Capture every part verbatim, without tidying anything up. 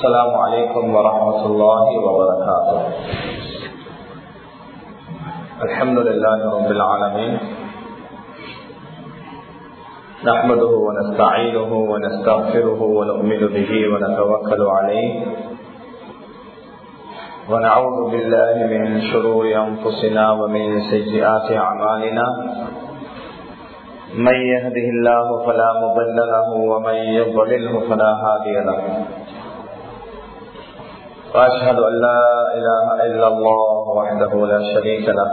السلام عليكم ورحمة الله وبركاته. الحمد لله رب العالمين، نحمده ونستعينه ونستغفره ونؤمن به ونتوكل عليه، ونعوذ بالله من شرور أنفسنا ومن سيئات أعمالنا. من يهده الله فلا مضل له ومن يضلله فلا هادي له. وأشهد أن لا إله إلا الله وحده لا شريك له،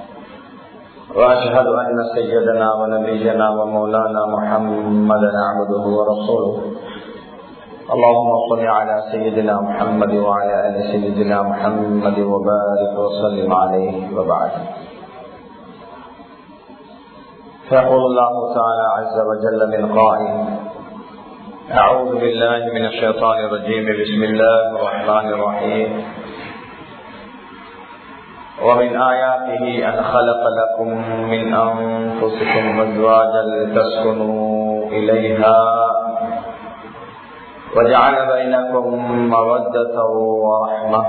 وأشهد أن سيدنا ونبينا ومولانا محمدا عبده ورسوله. اللهم صل على سيدنا محمد وعلى آل سيدنا محمد وبارك وسلم عليه. وبعد، فيقول الله تعالى عز وجل من قائل: أعوذ بالله من الشيطان الرجيم، بسم الله الرحمن الرحيم. ومن آياته أن خلق لكم من أنفسكم أزواجا لتسكنوا إليها وجعل بينكم مودة ورحمة.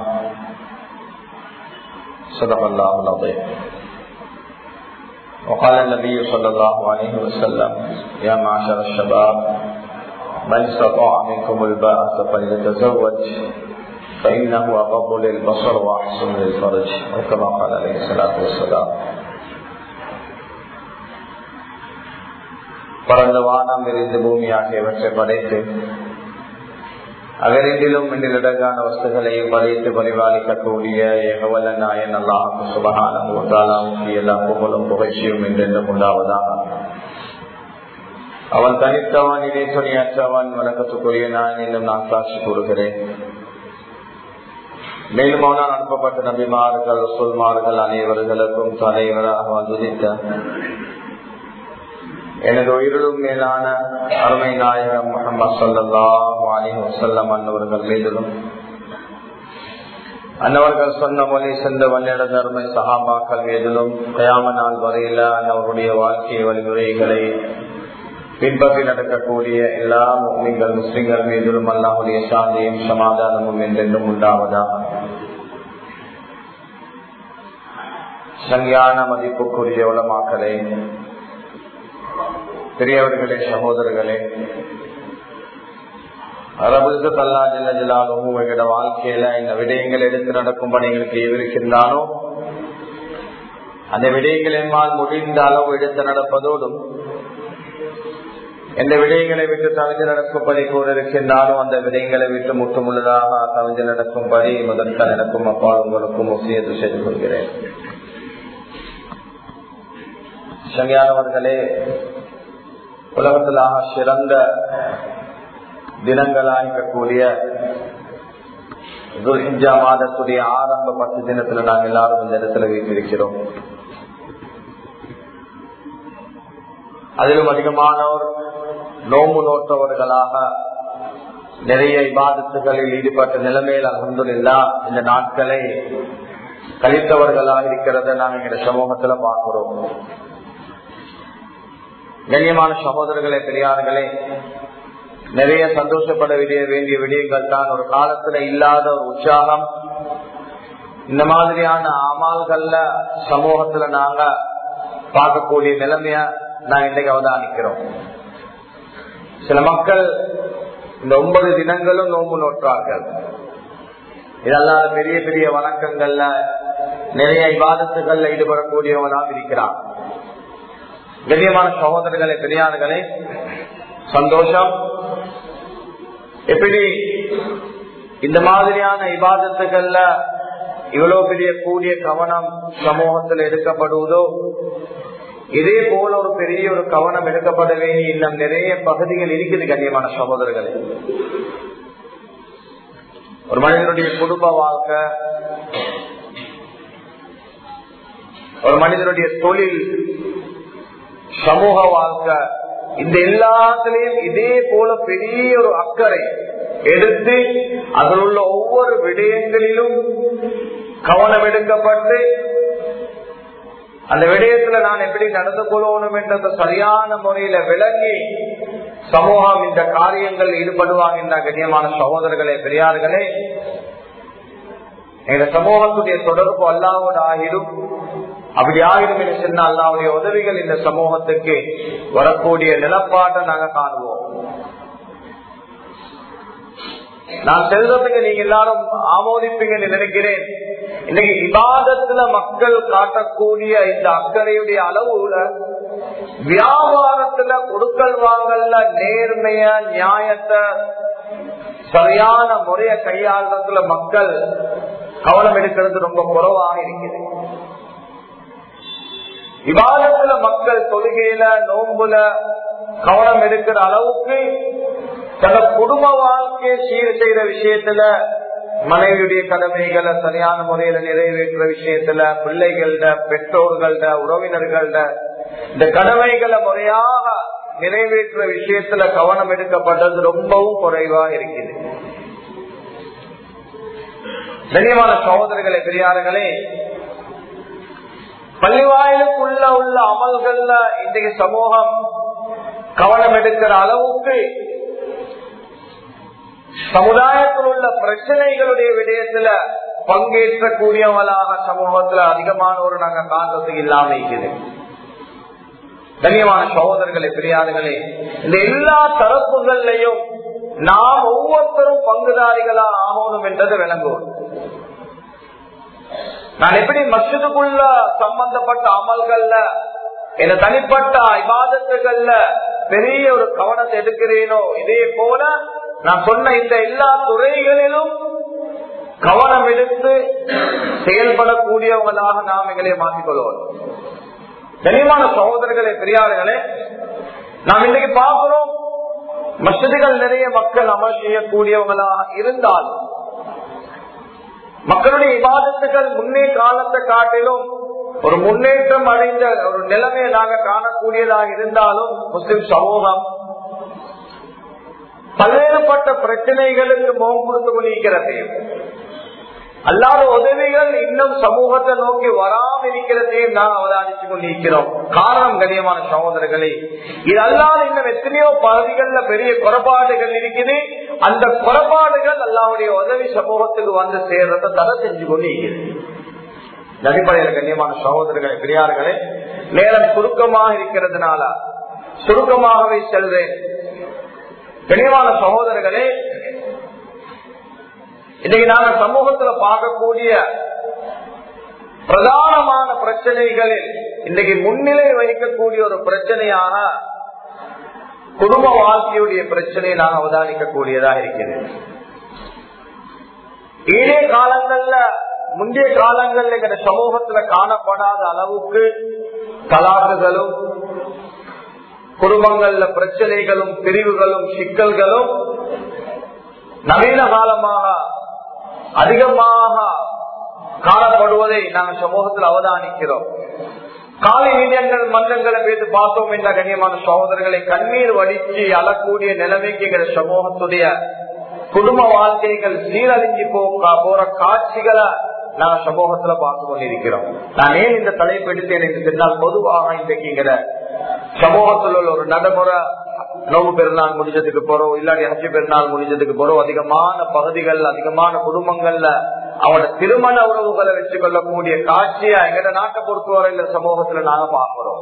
صدق الله العظيم. وقال النبي صلى الله عليه وسلم: يا معشر الشباب، من استطاع منكم الباءة فليتزوج فإنه أغض للبصر وأحسن للفرج، وكما قال عليه الصلاة والسلام. பரந்த வானம் விரிந்து பூமி ஆகியவற்றை படைத்து அகரிலும் இன்றிலடங்கான வஸ்துகளையும் படைத்து பரிபாலிக்கக்கூடிய ஏகவல்ல நாயன் அல்லாஹ் சுப்ஹானஹு வ தஆலாவுக்கு எல்லா புகழும் புகழ்ச்சியும் என்றென்றும் உண்டாவதாக. அவன் தனித்தவன், இதை துணியற்றவன், வணக்கத்துக்குரிய நான் இன்னும் நான் சாட்சி கூறுகிறேன். மேலும் அவனால் அனுப்பப்பட்ட நபிமார்கள் ரசூல்மார்கள் அனைவர்களுக்கும் தலைவராக வந்துதித்த எனது உயிரிலும் மேலான அருமை நாயகம் முஹம்மது ஸல்லல்லாஹு அலைஹி வஸல்லம் அன்னவர்கள் மீதிலும், அன்னவர்கள் சொன்ன மொழி சென்ற வல்லிட அருமை சஹாபாக்கள் மீதிலும், கயாம நாள் வரையில அன்னவருடைய வாழ்க்கை வழிமுறைகளை பின்பற்றி நடக்கக்கூடிய எல்லா முஸ்லிம்கள் முஸ்லிம்கள் மீதிலும் அல்லாஹ்வுடைய சாந்தியும் சமாதானமும் என்றென்றும் உண்டாவதாக. சங்கையான மதிப்புக்குரிய உலமாக்களே, பெரியவர்களே, சகோதரர்களே, அரபுக்கு தல்லா ஜல்ல ஜலாலுஹு எங்களோட வாழ்க்கையில இந்த விடயங்கள் எடுத்து நடக்கும் பணிகளுக்கு எதிர்க்கின்றானோ அந்த விடயங்கள் என்னால் முடிந்த அளவு எடுத்து நடப்பதோடும், எந்த விடயங்களை விட்டு தவிர்த்து நடக்கும்படி கூட இருக்கின்றானோ அந்த விடயங்களை விட்டு முற்றுமுள்ளதாக தவிர்த்து நடக்கும்படி முதற்க நடக்கும் அப்பா உங்களுக்கும் ஒசியத்து செய்து கொள்கிறேன். சங்கையானவர்களே, உலகத்திலாக சிறந்த தினங்களாகக்கூடிய துல்ஹிஜ்ஜா மாதத்துடைய ஆரம்ப பத்து தினத்துல நாங்கள் எல்லாரும் இந்த இடத்துல வைத்திருக்கிறோம். அதிலும் அதிகமானோர் நோம்பு நோற்றவர்களாக நிறைய இபாதத்துகளில் ஈடுபட்ட நிலைமையில் அல்ஹம்துலில்லாஹ் இந்த நாட்களை கழித்தவர்களாக இருக்கிறத நாங்கள் எங்க சமூகத்துல பார்க்கிறோம். கண்ணியமான சகோதரர்களே, பெரியார்களே, நிறைய சந்தோஷப்பட வேண்டிய விடயங்கள் தான். ஒரு காலத்துல இல்லாத ஒரு உற்சாகம் இந்த மாதிரியான அமால்கள்ல சமூகத்துல நாங்க பார்க்கக்கூடிய நிலைமைய நான் இன்றைக்கு அவதானிக்கிறோம். சில மக்கள் இந்த ஒன்பது தினங்களும் நோம்பு நோற்றார்கள். இதெல்லாம் பெரிய பெரிய வணக்கங்கள்ல நிறைய இபாதத்துகள்ல ஈடுபடக்கூடியவனாக இருக்கிறான். கண்ணியமான சகோதரர்களே, பெரியார்களே, சந்தோஷம். எப்படி இந்த மாதிரியான இபாதத்துகள்ல இவ்வளவு பெரிய கூடிய கவனம் சமூகத்தில் எடுக்கப்படுவதோ, இதே போல ஒரு பெரிய ஒரு கவனம் எடுக்கப்பட வேண்டிய இன்னும் நிறைய பகுதிகள் இருக்குது. கண்ணியமான சகோதரர்களே, ஒரு மனிதனுடைய குடும்ப வாழ்க்கை, ஒரு மனிதனுடைய தொழில், சமூக வாழ்க்கை, இந்த எல்லாத்திலையும் இதே போல பெரிய ஒரு அக்கறை எடுத்து அதில் உள்ள ஒவ்வொரு விடயங்களிலும் கவனம் எடுக்கப்பட்டு அந்த விடயத்துல நான் எப்படி நடந்து கொள்ளணும் என்றது சரியான முறையில விளங்கி சமூகம் இந்த காரியங்கள் ஈடுபடுவாங்க. கண்ணியமான சகோதரர்களே, பெரியார்களே, எங்க சமூகத்துடைய தொடர்பு அல்லாஹ்வோடு ஆகிடும். அப்படி ஆகிடும் என்று சொன்னால் அல்லாஹ்வுடைய உதவிகள் இந்த சமூகத்துக்கு வரக்கூடிய நிலப்பாட்டை நாங்க காணுவோம். நான் செல்றதுக்கு நீங்க எல்லாரும் ஆமோதிப்பீங்கன்னு நினைக்கிறேன். இன்னைக்கு இபாதத்துல மக்கள் காட்டக்கூடிய இந்த அக்கறையுடைய அளவுல வியாபாரத்துல கொடுக்கல் வாங்கல்ல நேர்மைய நியாயத்தை சரியான முறைய கையாளுறதுல மக்கள் கவனம் எடுக்கிறது ரொம்ப குறைவாக இருக்குது. இபாதத்துல மக்கள் தொழுகையில நோன்புல கவனம் எடுக்கிற அளவுக்கு தன குடும்ப வாழ்க்கையை சீர் செய்யற விஷயத்துல, மனைவியுடைய கடமைகளை சரியான முறையில நிறைவேற்ற விஷயத்துல, பிள்ளைகள பெற்றோர்கள உறவினர்கள இந்த கடமைகளை முறையாக நிறைவேற்ற விஷயத்துல கவனம் எடுக்கப்பட்டது ரொம்பவும் குறைவா இருக்குது. கண்ணியமான சகோதரர்களே, பெரியார்களே, பள்ளிவாயிலுக்குள்ள உள்ள அமல்கள்ல இன்றைக்கு சமூகம் கவனம் எடுக்கிற அளவுக்கு சமுதாயத்தில் உள்ள பிரச்சனைகளுடைய விடயத்துல பங்கேற்றக்கூடியவங்களாக சமூகத்துல அதிகமானோர் நாங்க காண்றதுக்கு இல்லாம இருக்குது. கண்ணியமான சகோதரர்களே, பெரியார்களே, இந்த எல்லா தரப்புகள்லையும் நாம் ஒவ்வொருத்தரும் பங்குதாரிகளா ஆகணும் என்றது விளங்குவோம். நான் எப்படி மஸ்ஜிதுக்குள்ள சம்பந்தப்பட்ட அமல்கள்ல இந்த தனிப்பட்ட இபாதத்துகள்ல பெரிய ஒரு கவனத்தை எடுக்கிறேனோ, இதே போல நான் சொன்ன இந்த எல்லா துறைகளிலும் கவனம் எடுத்து செயல்படக்கூடியவங்களாக நாம் எங்களை மாற்றிக்கொள்வோம். கனிமான சகோதரர்களே, பெரியார்களே, நாம் இன்னைக்கு பார்க்கிறோம் மஸ்ஜிதுகள் நிறைய மக்கள் அமல் செய்யக்கூடியவங்களாக இருந்தால் மக்களுடைய இபாதத்துகள் முன்னே காலத்தை காட்டிலும் ஒரு முன்னேற்றம் அடைந்த ஒரு நிலைமையை நாங்கள் காணக்கூடியதாக இருந்தாலும் முஸ்லிம் சமூகம் பல்வேறுபட்ட பிரச்சனைகளுக்கு முகம் கொடுத்து கொண்டிருக்கிறது. அல்லாத உதவிகள் இன்னும் சமூகத்தை நோக்கி வராமல் இருக்கிறதையும் நான் அவதானிச்சு கொண்டிருக்கிறோம். காரணம் கண்ணியமான சகோதரர்களே, இது அல்லாத இன்னும் எத்தனையோ பகுதிகள்ல பெரிய குறைபாடுகள் இருக்குது. அந்த குறைபாடுகள் அல்லாவுடைய உதவி சமூகத்துக்கு வந்து சேர்றதை தடை செஞ்சு கொண்டு இருக்கிறது. அடிப்படையில் கண்ணியமான சகோதரர்களே, பெரியார்களே, நேரம் சுருக்கமாக இருக்கிறதுனால சுருக்கமாகவே செல்வேன். கண்ணியமான சகோதரர்களே, இன்னைக்கு நாங்க சமூகத்துல பார்க்கக்கூடிய பிரதானமான பிரச்சனைகளில் இன்னைக்கு முன்னிலை வகிக்கக்கூடிய ஒரு பிரச்சனையான குடும்ப வாழ்க்கையுடைய பிரச்சனையை நாங்கள் அவதானிக்கக்கூடியதாக இருக்கிறது. ஏழே காலங்கள்ல முந்தைய காலங்கள்ல எங்க சமூகத்துல காணப்படாத அளவுக்கு தலாக்குகளும் குடும்பங்கள்ல பிரச்சனைகளும் பிரிவுகளும் சிக்கல்களும் நவீன காலமாக அதிகமாக காணப்படுவதை நாங்கள் சமூகத்தில் அவதானிக்கிறோம். காலை நீதியங்கள் மன்றங்களை பேசி பார்த்தோம் என்ற கண்ணியமான சகோதரர்களை கண்ணீர் வடிச்சு அழக்கூடிய நிலைமைக்கு எங்கள் சமூகத்துடைய குடும்ப வாழ்க்கைகள் சீரழிஞ்சி போற காட்சிகளை நாங்கள் சமூகத்துல பார்த்து கொண்டிருக்கிறோம். நான் ஏன் இந்த தலைப்பு எடுத்தேன் என்று சொன்னால், பொதுவாக இன்றைக்கு சமூகத்தில் உள்ள ஒரு நடைமுறை, நோவு பெருநாள் முடிஞ்சதுக்கு போறோம், இல்லாட்டி ஹஜ் பெருநாள் முடிஞ்சதுக்கு போறோம், அதிகமான பகுதிகள் அதிகமான குடும்பங்கள்ல அவனோட திருமண உறவுகளை வச்சு கொள்ளக்கூடிய காட்சியா எங்கட நாட்டை பொறுத்தவரை இந்த சமூகத்துல நாங்க பார்க்கிறோம்.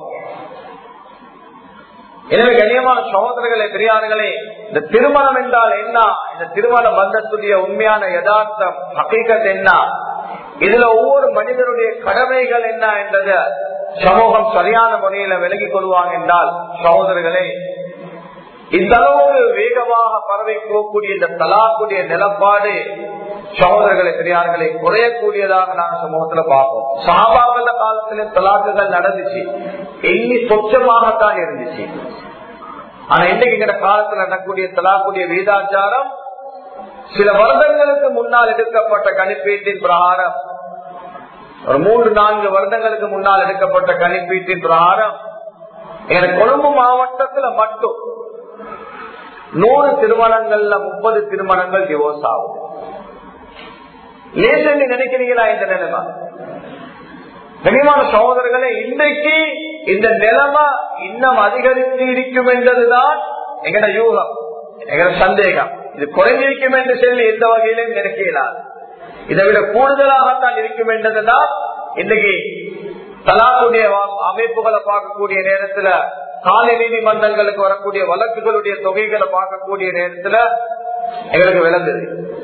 எனவே கண்ணியமான சகோதரர்களே, பெரியார்களே, இந்த திருமணம் என்றால் என்ன, இந்த திருமண பந்தத்துடைய உண்மையான யதார்த்தம் ஹகீகத் என்ன, இதுல ஒவ்வொரு மனிதனுடைய கடமைகள் என்ன என்றத சமூகம் சரியான முறையில விலகிக் கொள்வாங்க என்றால், சகோதரர்களே, இந்த அளவுக்கு வேகமாக பரவி போகக்கூடிய இந்த தலாக்குடைய நிலப்பாடு சகோதரர்களை பெரியார்களை குறையக்கூடியதாக நாங்கள் சமூகத்துல பார்ப்போம். சஹாபாக்கள காலத்திலே தலாக்குகள் நடந்துச்சு, எண்ணி சொச்சமாகத்தான் இருந்துச்சு. ஆனா இன்னைக்கு இந்த காலத்துல நடக்கக்கூடிய தலாக்குடைய வீதாச்சாரம் சில வருடங்களுக்கு முன்னால் எடுக்கப்பட்ட கணிப்பீட்டின் பிரகாரம், ஒரு மூன்று நான்கு வருடங்களுக்கு முன்னால் எடுக்கப்பட்ட கணிப்பீட்டின் பிரகாரம் எங்க கொழும்பு மாவட்டத்துல மட்டும் நூறு திருமணங்கள்ல முப்பது திருமணங்கள் டிவோர்ஸ் ஆகும். லேசன்னு நினைக்கிறீங்களா? இந்த நிலைமை கனிமான சகோதரர்களே, இன்றைக்கு இந்த நிலைமை இன்னும் அதிகரித்து இருக்கும் என்றதுதான் எங்கட யூகம், எங்கட சந்தேகம். இது குறைஞ்சிருக்கும் என்று சொல்லி எந்த வகையிலும் நினைக்கிறார். இதை விட கூடுதலாகத்தான் இருக்கும் என்றதுதான் இன்னைக்கு தலாக்குடைய அமைப்புகளை பார்க்கக்கூடிய நேரத்துல, காலை நீதிமன்றங்களுக்கு வரக்கூடிய வழக்குகளுடைய தொகைகளை பார்க்கக்கூடிய நேரத்துல எங்களுக்கு விளங்குது.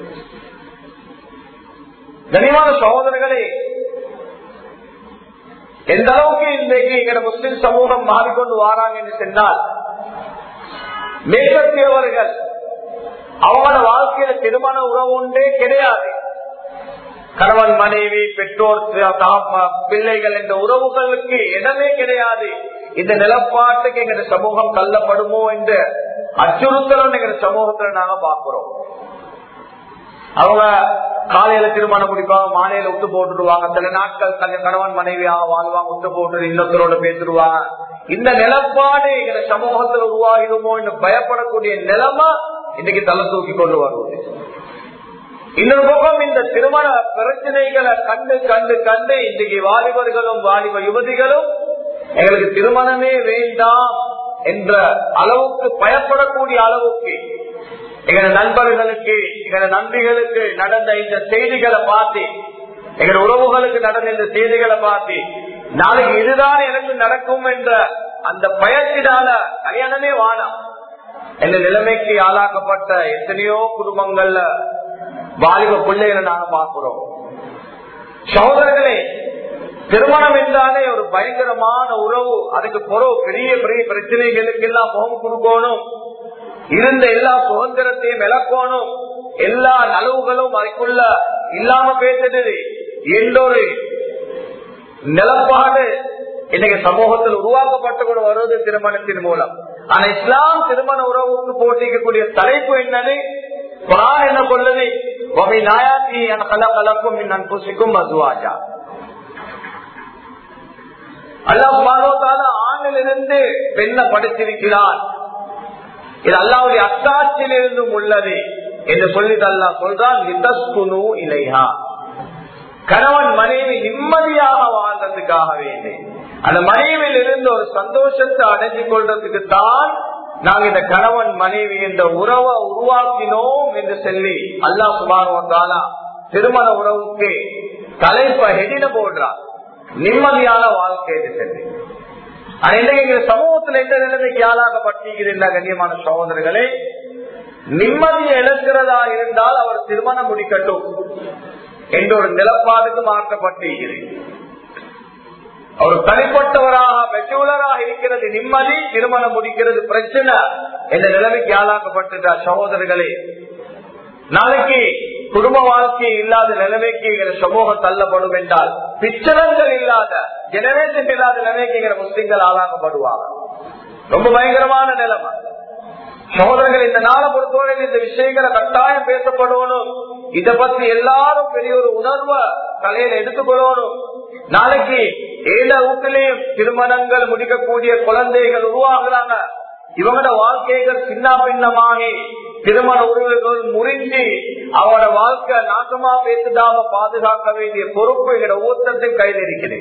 கனிமான சகோதரர்களே, எந்த அளவுக்கு இன்றைக்கு எங்க முஸ்லிம் சமூகம் மாறிக்கொண்டு வராங்க என்று சொன்னால், மேற்கத்தியவர்கள் அவங்களோட வாழ்க்கையில திருமண உறவு ஒன்றே கிடையாது. கணவன் மனைவி பெற்றோர் பிள்ளைகள் என்ற உறவுகளுக்கு இடமே கிடையாது. இந்த நிலப்பாட்டுக்கு எங்க சமூகம் தள்ளப்படுமோ என்ற அச்சுறுத்தலும் எங்க சமூகத்துல நாங்க பார்க்கிறோம். அவங்க காலையில திருமணம் முடிப்பாங்க, மாலையில விட்டு போட்டுடுவாங்க. சில நாட்கள் கணவன் மனைவியாக வாழ்வாங்க, விட்டு போட்டு இன்னொருத்தரோட பேசிடுவாங்க. இந்த நிலப்பாடு எங்க சமூகத்துல உருவாகிடுமோ என்று பயப்படக்கூடிய நிலைமை இன்னைக்கு தலை தூக்கி கொண்டு வருவது. இன்னொரு பக்கம் இந்த திருமண பிரச்சனைகளை கண்டு கண்டு கண்டு இன்னைக்கு வாலிபர்களும் வாலிப யுவதிகளும் எங்களுக்கு திருமணமே வேண்டாம் என்ற அளவுக்கு பயப்படக்கூடிய அளவுக்கு எங்க நண்பர்களுக்கு எங்க நண்பிகளுக்கு நடந்த இந்த செய்திகளை பார்த்து, எங்க உறவுகளுக்கு நடந்த இந்த செய்திகளை பார்த்து, நாளைக்கு இதுதான் எனக்கு நடக்கும் என்ற அந்த பயத்தினால கல்யாணமே வானம் என்ற நிலைமைக்கு ஆளாக்கப்பட்ட எத்தனையோ குடும்பங்கள்ல வாலிப பிள்ளைகளை நாங்க பார்க்கிறோம். சகோதரர்களே, திருமணம் என்றாலே ஒரு பயங்கரமான உறவு. அதுக்கு பொறவு பெரிய பெரிய பிரச்சனைகளுக்கு எல்லாம் முகம் கொடுக்கணும், இருந்த எல்லா சுதந்திரத்தையும் இழக்கணும், எல்லா நலவுகளும் அதுக்குள்ள இல்லாம பேசுறது என்றொரு நிலப்பாடு இன்னைக்கு சமூகத்தில் உருவாக்கப்பட்டு கூட வருவது திருமணத்தின் மூலம். ஆனா இஸ்லாம் திருமண உறவுக்கு போட்டிக்கக்கூடிய தலைப்பு என்னது? குர்ஆன் என்ன சொல்லுது? வமின் ஆயாத்தி அன் கலகலக்கும் மின் அன்ஃபுசிக்கும் அஸ்வாஜா. அல்லாஹ் சுப்ஹானஹு வ தஆலா ஆணிலிருந்து பெண்ணை படைத்திருக்கிறான். இது அல்லாஹ்வுடைய அத்தாட்சியிலிருந்தும் உள்ளது என்று சொல்லிட்டு அல்லாஹ் சொல்றான், லிதஸ்குனு இலைஹா. கணவன் மனைவி நிம்மதியாக வாழ்றதுக்காக வேண்டி, அந்த மனைவியில் இருந்து ஒரு சந்தோஷத்தை அடைஞ்சு கொள்றதுக்கு தான் நாங்க இந்த கணவன் மனைவி என்ற உறவை உருவாக்கினோம் என்று சொல்லி அல்லாஹ் சுப்ஹானஹு வ தஆலா திருமண உறவுக்கு தலைப்ப ஹெடின போடுறார், நிம்மதியான வாழ்க்கை என்று சொல்லி. ஆனா இன்றைக்கு சமூகத்தில் எந்த நிலைமைக்கு ஆளாகப்பட்டிருக்கிறீர்களா கண்ணியமான சகோதரர்களே? நிம்மதியை இழக்கிறதா இருந்தால் அவர் திருமணம் முடிக்கட்டும் என்ற ஒரு நிலப்பாடுக்கு மாற்றப்பட்டிருக்கிறது. அவர் தனிப்பட்டவராக மெச்சூலராக இருக்கிறது நிம்மதி, திருமணம் முடிக்கிறது பிரச்சனை என்ற நிலைமைக்கு ஆளாக்கப்பட்டிருக்கிறார். சகோதரர்களே, நாளைக்கு குடும்ப வாழ்க்கை இல்லாத நிலைமைக்கு சமூகம் தள்ளப்படும் என்றால், பிச்சலங்கள் இல்லாத ஜெனரேஷன் இல்லாத நிலைமைக்கு முஸ்லிம்கள் ஆளாக்கப்படுவாங்க. ரொம்ப பயங்கரமான நிலைமை. சகோதரர்கள், இந்த நாளை பொறுத்தவரையில் இந்த விஷயங்களை கட்டாயம் பேசப்படணும். இதை பத்தி எல்லாரும் பெரிய ஒரு உணர்வை தலையில எடுத்துக்கொள்ளணும். நாளைக்கு ஏழை வீட்டிலையும் திருமணங்கள் முடிக்கக்கூடிய குழந்தைகள் உருவாகிறாங்க. இவங்களோட வாழ்க்கைகள் சின்ன பின்னமாகி திருமண உறவுகள் முறிஞ்சி அவரோட வாழ்க்கை நாசமா பேசுதாம பாதுகாக்க வேண்டிய பொறுப்பு எங்களோட ஊட்டத்தின் கையில் இருக்கிறது.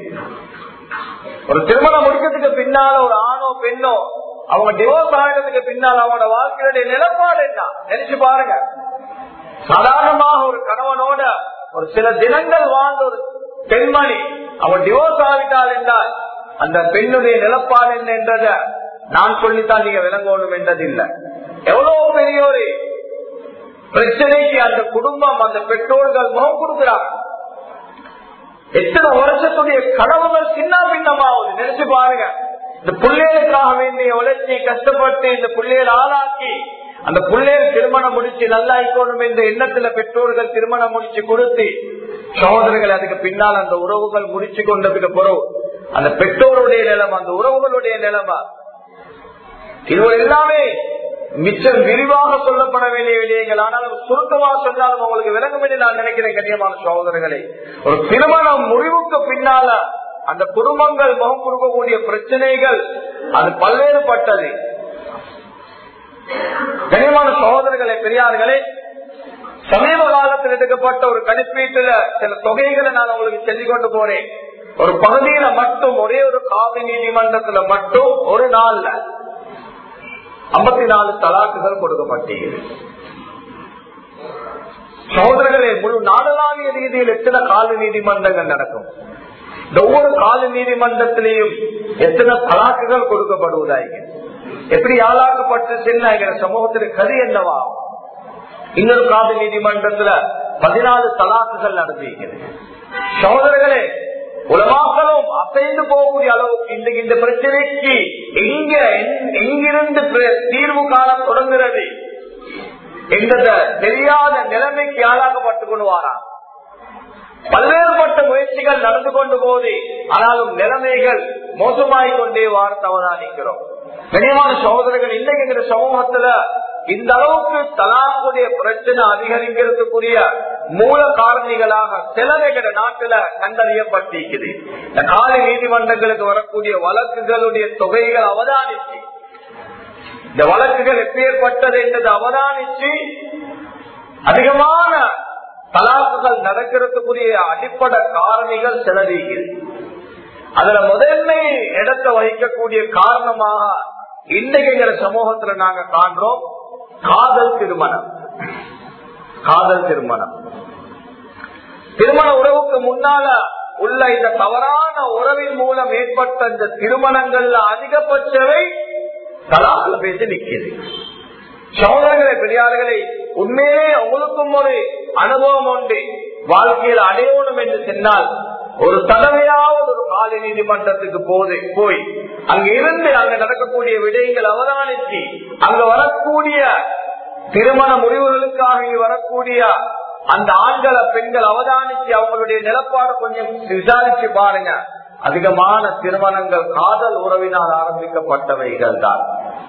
ஒரு திருமணம் முடிக்கிறதுக்கு பின்னால ஒரு ஆணோ பெண்ணோ அவங்க டிவோர்ஸ் ஆகிறதுக்கு பின்னால் அவங்களோட வாழ்க்கையுடைய நிலப்பாடு என்ன நினைச்சு பாருங்க. சாதாரணமாக ஒரு கணவனோட ஒரு சில தினங்கள் வாழ்ந்த ஒரு பெண்மணி அவன் டிவோர்ஸ் ஆகிட்டாள் என்றால் அந்த பெண்ணுடைய நிலப்பாடு என்ன என்றத நான் சொல்லித்தான் நீங்க விளங்கணும் என்றது இல்லை. எவ்வளவு பெரிய ஒரு பிரச்சனைக்கு அந்த குடும்பம் அந்த பெற்றோர்கள் முகம் கொடுக்கிறாங்க. எத்தனை வருஷத்துடைய கனவுகள் சின்ன பின்னமாவது நினைச்சு பாருங்க. இந்த பிள்ளைகளுக்காக வேண்டிய உழைச்சி கஷ்டப்பட்டு இந்த பிள்ளைகள் ஆளாக்கி அந்த பிள்ளைகள் திருமணம் முடிச்சு நல்லா இருக்கணும் என்ற எண்ணத்துல பெற்றோர்கள் திருமணம் முடிச்சு கொடுத்து சகோதரர்கள் அதுக்கு பின்னால் அந்த உறவுகள் முடிச்சு கொண்டதுக்கு பிறகு அந்த பெற்றோருடைய நிலைமை, அந்த உறவுகளுடைய நிலைமை, இது எல்லாமே மிச்சம் விரிவாக சொல்லப்பட வேண்டிய விடயங்கள். ஆனாலும் சுருக்கமாக சொன்னாலும் உங்களுக்கு விளங்கும் என்று நான் நினைக்கிறேன். கண்ணியமான சகோதரர்களே, ஒரு திருமணம் முடிவுக்கு பின்னால அந்த குடும்பங்கள் முகம் கொடுக்கக்கூடிய பிரச்சனைகள் அது பல்வேறுபட்டது. கண்ணியமான சகோதரர்களே, பெரியார்களே, சமீப காலத்தில் எடுக்கப்பட்ட ஒரு கணிப்பீட்டுல சில தொகைகளை நான் உங்களுக்கு சொல்லிக் கொண்டு போறேன். ஒரு பகுதியில மட்டும் ஒரே ஒரு காவி நீதிமன்றத்துல மட்டும் ஒரு நாள்ல ஐம்பத்தி நாலு தலாக்குகள் கொடுக்கப்பட்டது. சகோதரர்களே, முழு நாடளாவிய ரீதியில் எத்தனை கால நீதிமன்றங்கள் நடக்கும்? இந்த ஒவ்வொரு கால நீதிமன்றத்திலையும் எத்தனை தலாக்குகள் கொடுக்கப்படுவதாங்க? எப்படி ஆளாக்கப்பட்டு சென்ன சமூகத்தின் கதி என்னவா? இன்னொரு கால நீதிமன்றத்துல பதினாலு தலாக்குகள் நடந்திருக்கிறது. சகோதரர்களே, உலமாக்களும் அசைந்து போகக்கூடிய அளவுக்கு இன்றைக்கு இந்த பிரச்சனைக்கு எங்க எங்கிருந்து தீர்வு காண தொடங்குகிறது என்ற தெரியாத நிலைமைக்கு ஆளாக்கப்பட்டுக் கொண்டு வாரா. பல்வேறுபட்ட முயற்சிகள் நடந்து கொண்டு போது ஆனாலும் நிலைமைகள் மோசமாய் கொண்டே வார்த்தவதானிக்கிறோம். கனியமான சகோதரர்கள், இன்றைக்கு எங்க சமூகத்துல இந்த அளவுக்கு தலாக்குடைய பிரச்சனை அதிகரிக்கிறதுக்குரிய மூல காரணிகளாக சிலரைகிற நாட்டுல கண்டறியப்பட்டிருக்குது. இந்த காலை நீதிமன்றங்களுக்கு வரக்கூடிய வழக்குகளுடைய தொகைகள் அவதானிச்சு, இந்த வழக்குகள் எப்பேற்பட்டது என்றது அவதானிச்சு அதிகமான தலாக்குகள் நடக்கிறதுக்குரிய அடிப்படை காரணிகள் சிலரிக்குது. அதுல முதன்மை இடத்தை வகிக்கக்கூடிய காரணமாக இன்றைக்கு சமூகத்துல நாங்க காண்றோம் காதல் திருமணம். காதல் திருமணம் திருமண உறவுக்கு முன்னால உள்ள இந்த தவறான உறவின் மூலம் ஏற்பட்ட இந்த திருமணங்கள்ல அதிகபட்சவை தலாக்குல பேசி நிற்கிறது. சகோதரர்களை, பெரியார்களை, உண்மையே உங்களுக்கும் ஒரு அனுபவம் உண்டு. வாழ்க்கையில் அடையணும் என்று சொன்னால் ஒரு தடவையாவது ஒரு காலை நீதிமன்றத்துக்கு போது போய் அங்க இருந்து அங்க நடக்கக்கூடிய விடயங்கள் அவதானிச்சு அங்க வரக்கூடிய திருமண முடிவுகளுக்காக வரக்கூடிய அந்த ஆண்களை பெண்கள் அவதானிச்சு அவங்களுடைய நிலப்பாடு கொஞ்சம் விசாரிச்சு பாருங்க. அதிகமான திருமணங்கள் காதல் உறவினால் ஆரம்பிக்கப்பட்டவைகள் தான்.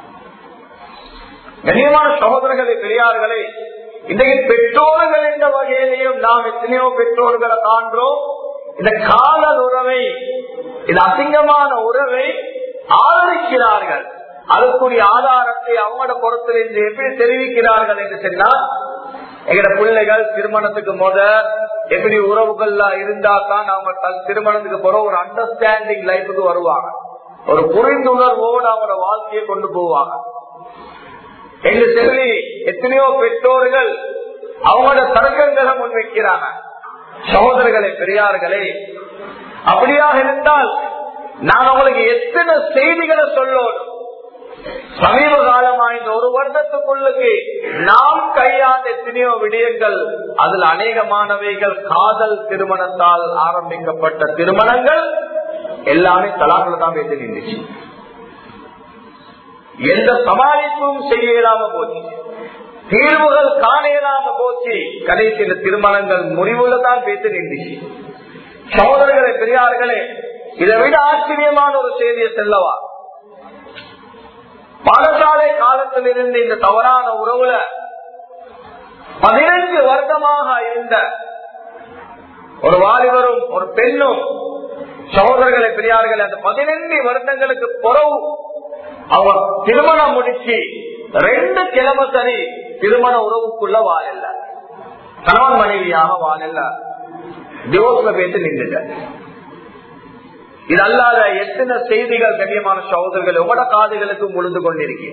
கண்ணியமான சகோதரர்களை, பெரியார்களை, இன்றைக்கு பெற்றோர்கள் என்ற வகையிலையும் நாம் எத்தனையோ பெற்றோர்களை காண்றோம். இந்த காதல் உறவை, இந்த அசிங்கமான உறவை ஆதரிக்கிறார்கள். அதுக்குரிய ஆதாரத்தை அவங்களோட பொறுத்திலிருந்து எப்படி தெரிவிக்கிறார்கள் என்று சொன்னால், எங்கட பிள்ளைகள் திருமணத்துக்கு முத எப்படி உறவுகள்ல இருந்தா தான் அவங்க திருமணத்துக்கு போற ஒரு அண்டர்ஸ்டாண்டிங் லைஃபுக்கு வருவாங்க, ஒரு புரிந்துணர்வோடு அவங்களோட வாழ்க்கையை கொண்டு போவாங்க என்று சொல்லி எத்தனையோ பெற்றோர்கள் அவங்களோட தர்க்கங்களை முன்வைக்கிறாங்க. சகோதரர்களே, பெரியார்களே, அப்படியாக இருந்தால் நான் உங்களுக்கு எத்தனை செய்திகளை சொல்லணும். சமீப காலமா இந்த ஒரு வருடத்துக்குள்ளுக்கு நாம் கையாண்ட எத்தனையோ விடயங்கள், அதில் அநேகமானவைகள் காதல் திருமணத்தால் ஆரம்பிக்கப்பட்ட திருமணங்கள் எல்லாமே தலாக்குல தான் பேசி நின்றுச்சு. எந்த சமாளிப்பும் செய்ய இயலாம போச்சு, தீர்வுகள் காண இயலாம போச்சு. கடைசியில் திருமணங்கள் முடிவுல தான் பேசி நின்றுச்சு. சகோதரர்களே, பெரியார்களே, இதை விட ஆச்சரியமான ஒரு செய்தியை செல்லவா, பாடசாலை காலத்தில் இருந்து இந்த தவறான உறவுல பதினைந்து வருடமாக இருந்த ஒரு வாலிபரும் ஒரு பெண்ணும், சகோதரர்களை, பெரியார்கள், அந்த பதினைந்து வருடங்களுக்கு பிறகு அவர் திருமணம் முடிச்சு ரெண்டு கிழமை சரி திருமண உறவுக்குள்ள வாழல, கணவன் மனைவியாக வாழல, டிவோர்ஸ்ல பேசி நின்றுட்ட. இது அல்லாத எத்தனை செய்திகள் கண்ணியமான சகோதரர்கள் உங்களோட காதுகளுக்கு முழுந்து கொண்டிருக்கு.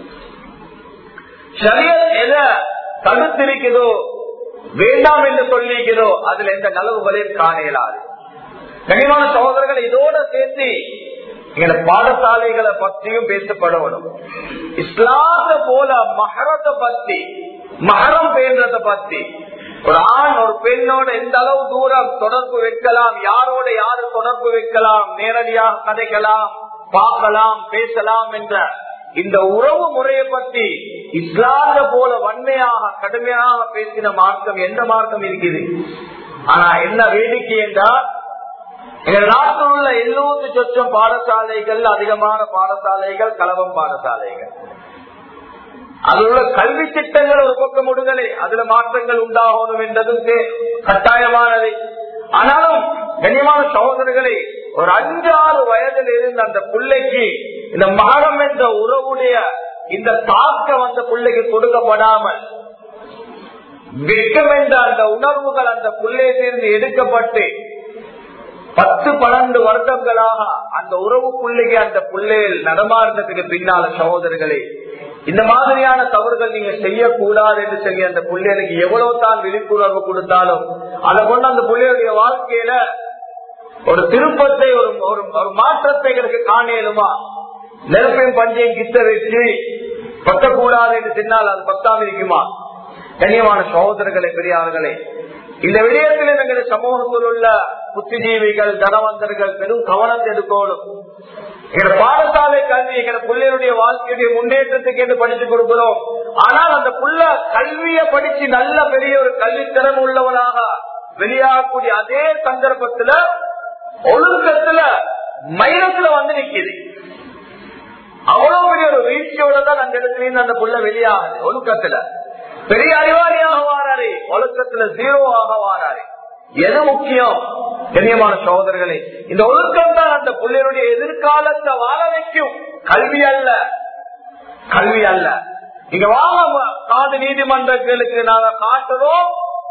ஷரியத் எதை தடுத்திருக்கிறதோ, வேண்டாம் என்று சொல்லிக்கிறதோ, அதுல எந்த நலவுகளையும் காண இயலாது. கண்ணியமான சகோதரர்கள், இதோட சேர்த்து எங்களை பாடசாலைகளை பற்றியும் பேசப்படணும். இஸ்லாத்த போல மஹரத்தை பத்தி, மஹரம் பேன்றத பத்தி, ஒரு ஆண் ஒரு பெண்ணோட எந்த அளவு தூரம் தொடர்பு வைக்கலாம், யாரோட யாரு தொடர்பு வைக்கலாம், நேரடியாக கதைக்கலாம், பார்க்கலாம், பேசலாம் என்ற இந்த உறவு முறையை பற்றி இஸ்லாத்த போல வன்மையாக கடுமையாக பேசின மார்க்கம் எந்த மார்க்கம் இருக்குது? ஆனா என்ன வேடிக்கை என்றால், எங்கள் நாட்டில் உள்ள எழுநூத்தி சொச்சம் பாடசாலைகள், அதிகமான பாடசாலைகள் கலவம் பாடசாலைகள். அதில் உள்ள கல்வி திட்டங்கள் ஒரு பக்கம் விடுதலை, அதுல மாற்றங்கள் உண்டாகணும் என்றதும் கட்டாயமானது. ஆனாலும் கண்ணியமான சகோதரர்களை, ஒரு அஞ்சு ஆறு வயதில் இருந்த அந்த பிள்ளைக்கு இந்த மகரம் என்ற உறவுடைய இந்த தாக்கம் அந்த பிள்ளைக்கு கொடுக்கப்படாமல், வெட்கம் என்ற அந்த உணர்வுகள் அந்த பிள்ளையிலிருந்து எடுக்கப்பட்டு பத்து பன்னெண்டு வருடங்களாக அந்த உறவுக்குள்ளேயே அந்த பிள்ளைகள் நடமாடுறதுக்கு பின்னால சகோதரர்களே இந்த மாதிரியான தவறுகள் நீங்க செய்யக்கூடாது என்று சொல்லி அந்த பிள்ளைகளுக்கு எவ்வளவு தான் விழிப்புணர்வு கொடுத்தாலும் அதை கொண்டு அந்த பிள்ளைகளுடைய வாழ்க்கையில ஒரு திருப்பத்தை ஒரு ஒரு மாற்றத்தை எனக்கு காணலுமா? நெருப்பையும் பஞ்சையும் கிட்ட வச்சு பத்தக்கூடாது என்று சொன்னால் அது பத்தாம இருக்குமா? கண்ணியமான சகோதரர்களே, பெரியார்களே, இந்த விடயத்தில் எங்களுடைய சமூகத்தில் உள்ள புத்திஜீவிகள் தனவந்தர்கள் பெரும் கவனத்தை எடுக்கணும். எங்க பாடசாலை கல்வி எங்க பிள்ளைகளுடைய வாழ்க்கையுடைய முன்னேற்றத்துக்கு என்று படிச்சு கொடுக்கிறோம். ஆனால் அந்த புள்ள கல்வியை படிச்சு நல்ல பெரிய ஒரு கல்வித்திறன் உள்ளவனாக வெளியாகக்கூடிய அதே சந்தர்ப்பத்துல ஒழுக்கத்துல மைனத்துல வந்து நிக்குது. அவ்வளவு பெரிய ஒரு வீழ்ச்சியோட தான் அந்த இடத்துல இருந்து அந்த புள்ள வெளியாகுது. ஒழுக்கத்துல பெரிய அறிவாளியாக வாராரு, ஒழுக்கத்துல ஜீரோவாக வாராரு. எது முக்கியம்? கண்ணியமான சகோதரர்களே, இந்த ஒழுக்கம் தான் அந்த பிள்ளைகளுடைய எதிர்காலத்தை வாழ வைக்கும். கல்வி அல்ல, கல்வி அல்ல. இங்க வாங்க காது நீதிமன்றங்களுக்கு நாங்க காட்டுறோம்.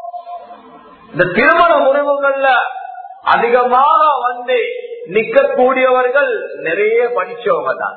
இந்த திருமண முறிவுகள்ல அதிகமாக வந்து நிக்கக்கூடியவர்கள் நிறைய படிச்சவங்க தான்.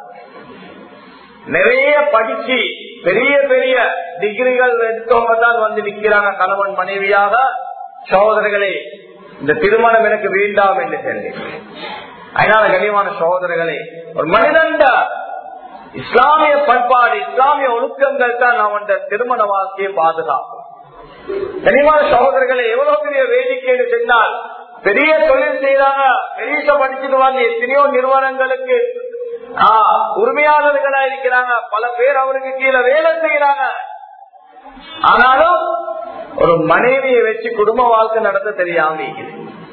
நிறைய படிச்சு பெரிய பெரிய டிகிரிகள் எடுத்தவங்க தான் வந்து நிக்கிறாங்க கணவன் மனைவியாக. சகோதரர்களே, இந்த திருமணம் எனக்கு வேண்டாம் என்று சொல்லி. அதனால கண்ணியமான சகோதரர்களே, ஒரு மனிதன் இஸ்லாமிய பண்பாடு இஸ்லாமிய ஒழுக்கங்கள் தான் அவன் திருமண வாழ்க்கையை பாதுகாக்கும். கண்ணியமான சகோதரர்களே, எவ்வளவு பெரிய வேடிக்கைன்னு சொன்னால் பெரிய தொழில் செய்யறாங்க, பெரிய படிச்சுட்டு வந்து எத்தனையோ நிறுவனங்களுக்கு உரிமையாளர்களா இருக்கிறாங்க. பல பேர் அவருக்கு கீழே வேலை செய்யறாங்க. ஆனாலும் ஒரு மனைவியை வச்சு குடும்ப வாழ்க்கை நடத்த தெரியாம இருக்குது.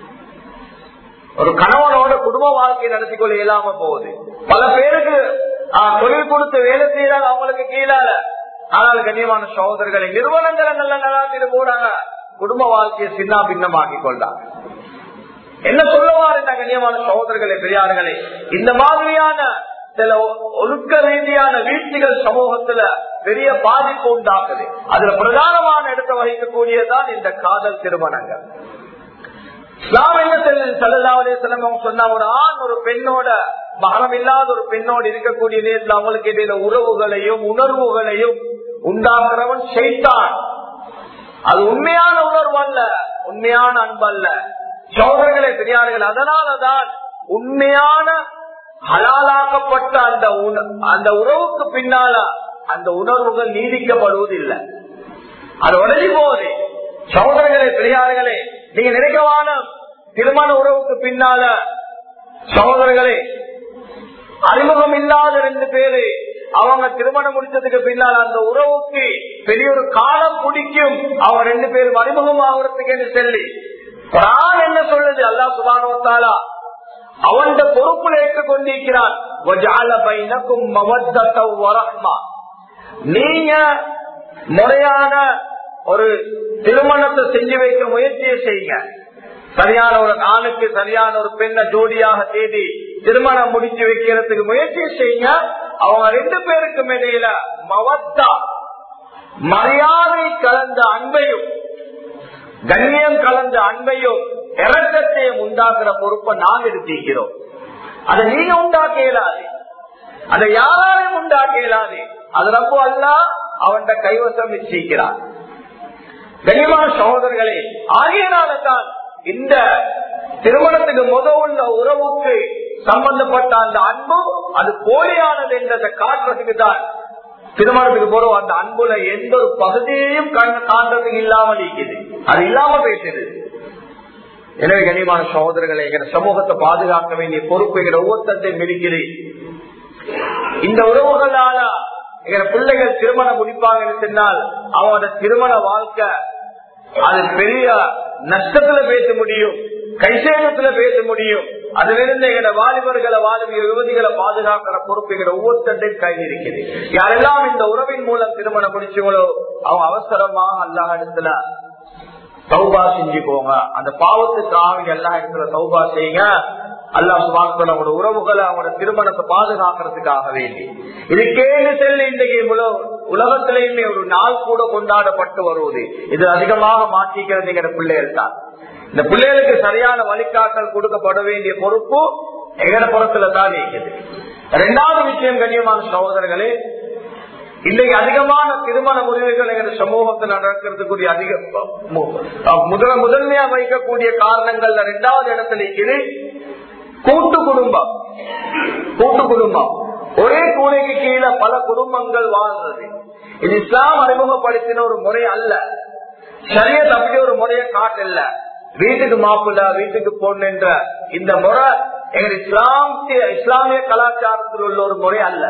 ஒரு கணவனோட குடும்ப வாழ்க்கை நடத்தி கொள்ள இயலாம போகுது. பல பேருக்கு தொழில் கொடுத்து வேலை செய்யறாங்க அவங்களுக்கு கீழால. ஆனால் கண்ணியமான சகோதரர்களை நிறுவனங்களை நல்ல நல்லாத்திட்டு போறாங்க, குடும்ப வாழ்க்கையை சின்ன பின்னமாக்கி கொள்றாங்க. என்ன சொல்லுவார் என்ற கண்ணியமான சகோதரர்களே, பெரியார்களே, இந்த மாதிரியான சில ஒழுக்க ரீதியான வீழ்ச்சிகள் சமூகத்துல பெரிய பாதிப்பு உண்டாக்குது. அதுல பிரதானமான இடத்தை வகிக்கக்கூடியதான் இந்த காதல் திருமணங்கள். இஸ்லாம் என்ன ஸல்லல்லாஹு அலைஹி வஸல்லம் சொன்னா, ஒரு ஆண் ஒரு பெண்ணோட மகரம் இல்லாத ஒரு பெண்ணோடு இருக்கக்கூடிய நேரத்தில் அவங்களுக்கு இடையில உறவுகளையும் உணர்வுகளையும் உண்டாக்குறவன் ஷைத்தான். அது உண்மையான உணர்வு அல்ல, உண்மையான அன்பு அல்ல. சகோதரர்களே, பெரியார்கள், அதனாலதான் உண்மையான ஹலாலாக்கப்பட்ட அந்த அந்த உறவுக்கு பின்னால அந்த உணர்வுகள் நீடிக்கப்படுவதில்லை, அது உடனே போகுது. சகோதரர்களே, பெரியார்களே, நீங்க நினைக்கவான திருமண உறவுக்கு பின்னால சகோதரர்களே அறிமுகம் இல்லாத ரெண்டு பேரு அவங்க திருமணம் முடிச்சதுக்கு பின்னால் அந்த உறவுக்கு பெரிய ஒரு காலம் பிடிக்கும். அவங்க ரெண்டு பேரும் அறிமுகம் ஆகிறதுக்கு என்று சொல்லி குர்ஆன் என்ன சொல்லுது? அல்லாஹ் சுப்ஹானஹு வ தஆலா அவன் பொறுப்புல ஏற்றுக்கொண்டிருக்கிறான். நீங்க முறையான ஒரு திருமணத்தை செஞ்சு வைக்க முயற்சியை செய்யுங்க. சரியான ஒரு ஆணுக்கு சரியான ஒரு பெண்ணை ஜோடியாக தேடி திருமணம் முடிச்சு வைக்கிறதுக்கு முயற்சியை செய்யுங்க. அவங்க ரெண்டு பேருக்கும் இடையில மவத்தா மரியாதை கலந்த அன்பையும் கண்ணியம் கலந்த அன்பையும் இரக்கத்தையும் உண்டாக்குற பொறுப்பை நாம் எடுத்திருக்கிறோம். அதை நீங்க உண்டாக்க இயலாது, அதை யாராலையும் உண்டாக்க இயலாது. அது ரொம்ப அல்லாஹ் அவன் கைவசம் வச்சிருக்கிறான். கண்ணியமான சகோதரர்களே, ஆகியனால்தான் இந்த திருமணத்துக்கு முதல் உள்ள உறவுக்கு சம்பந்தப்பட்ட அந்த அன்பு அது போலியானது என்றதை காட்டுறதுக்கு தான் திருமணத்துக்கு போறோம். அந்த அன்புல எந்த ஒரு பகுதியையும் காண்றதுக்கு இல்லாமல் இருக்குது, அது இல்லாம பேசுது. எனவே கண்ணியமான சகோதரர்களை, எங்க சமூகத்தை பாதுகாக்க வேண்டிய பொறுப்பு எங்க ஒவ்வொருத்தையும் இருக்கிறேன். இந்த உறவுகளால எங்க பிள்ளைகள் திருமணம் முடிப்பாங்கன்னு சொன்னால் அவனோட திருமண வாழ்க்கை அது பெரிய நஷ்டத்துல பேச முடியும், கைசேதத்துல பேச முடியும். அதிலிருந்து எங்க வாலிபர்களை வாலிப யுவதிகளை பாதுகாக்கிற பொறுப்பு எங்க ஒவ்வொருத்தையும் கையில் இருக்குது. யாரெல்லாம் இந்த உறவின் மூலம் திருமணம் முடிச்சவங்களோ அவங்க அவசரமாக அல்லாஹ் இடத்துல தௌபா செஞ்சு போங்க. அந்த பாவத்துக்காக எல்லா இடத்துல தௌபா செய்யுங்க. அல்லாஹ் சுப்ஹானஹு வ தஆலா அவங்களோட உறவுகளை அவங்களோட திருமணத்தை பாதுகாக்கிறதுக்காக வேண்டி இதுக்கே செல்லி இன்றைக்கு இவ்வளவு உலகத்திலேயுமே ஒரு நாள் கூட கொண்டாடப்பட்டு வருவது. இது அதிகமாக மாற்றிக்கிறது எங்க பிள்ளைகள் தான். இந்த பிள்ளைகளுக்கு சரியான வழிகாட்டல் கொடுக்கப்பட வேண்டிய பொறுப்பு எங்கட புறத்துல தான் இருக்குது. இரண்டாவது விஷயம் கண்ணியமான சகோதரர்களே, இன்றைக்கு அதிகமான திருமண முறிவுகள் எங்க சமூகத்தில் நடக்கிறதுக்குரிய அதிக முதல முதன்மையா வைக்கக்கூடிய காரணங்கள்ல இரண்டாவது இடத்துல இருக்குது கூட்டு குடும்பம். கூட்டு குடும்பம் ஒரே கூரைக்கு கீழே பல குடும்பங்கள் வாழ்றது. இது இஸ்லாம் அறிமுகப்படுத்தின ஒரு முறை அல்ல. ஷரியத் அப்படி ஒரு முறையை காட்டல. வீட்டுக்கு மாப்பிள்ள வீட்டுக்கு பொண்ணு என்ற இந்த முறை எங்க இஸ்லாமிய இஸ்லாமிய கலாச்சாரத்தில் உள்ள ஒரு முறை அல்ல.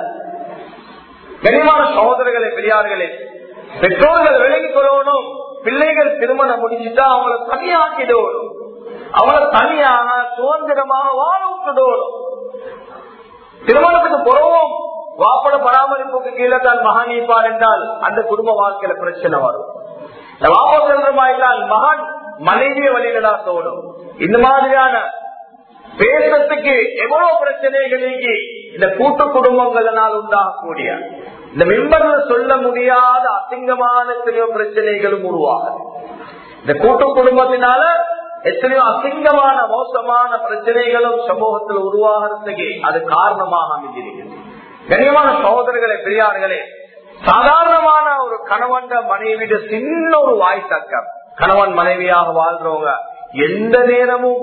கனிமான சகோதரர்களே, பெரியார்களே, பெற்றோர்கள் விலகிக் கொள்ளணும். பிள்ளைகள் திருமணம் முடிச்சுட்டா அவங்களை தனியாக்கிடணும். அவங்களை தனியாக சுதந்திரமாக வாழ விட்டுடணும். திருமணத்துக்கு புறவும் வாப்பட பராமரிப்புக்கு கீழே தான் மகன் ஈப்பார் என்றால் அந்த குடும்ப வாழ்க்கையில பிரச்சனை வரும். வாப்பா செல்றமாயிட்டால் மகன் மனைவிய வழியிலா தோணும். இந்த மாதிரியான பேசத்துக்கு எவ்வளவு பிரச்சனைகள் இந்த கூட்டு குடும்பங்களால் உண்டாகக்கூடிய இந்த மிம்பர்ல சொல்ல முடியாத அசிங்கமான எத்தனையோ பிரச்சனைகளும் உருவாகும். இந்த கூட்டு குடும்பத்தினால எத்தனையோ அசிங்கமான மோசமான பிரச்சனைகளும் சமூகத்தில் உருவாகிறதுக்கு அது காரணமாக அமைஞ்சிருக்கிறது. கண்ணியமான சகோதரர்களே, பெரியார்களே, சாதாரணமான ஒரு கணவன் மனைவிட சின்ன ஒரு வாய் தக்கம். கணவன் மனைவியாக வாழ்றவங்க எந்த நேரமும்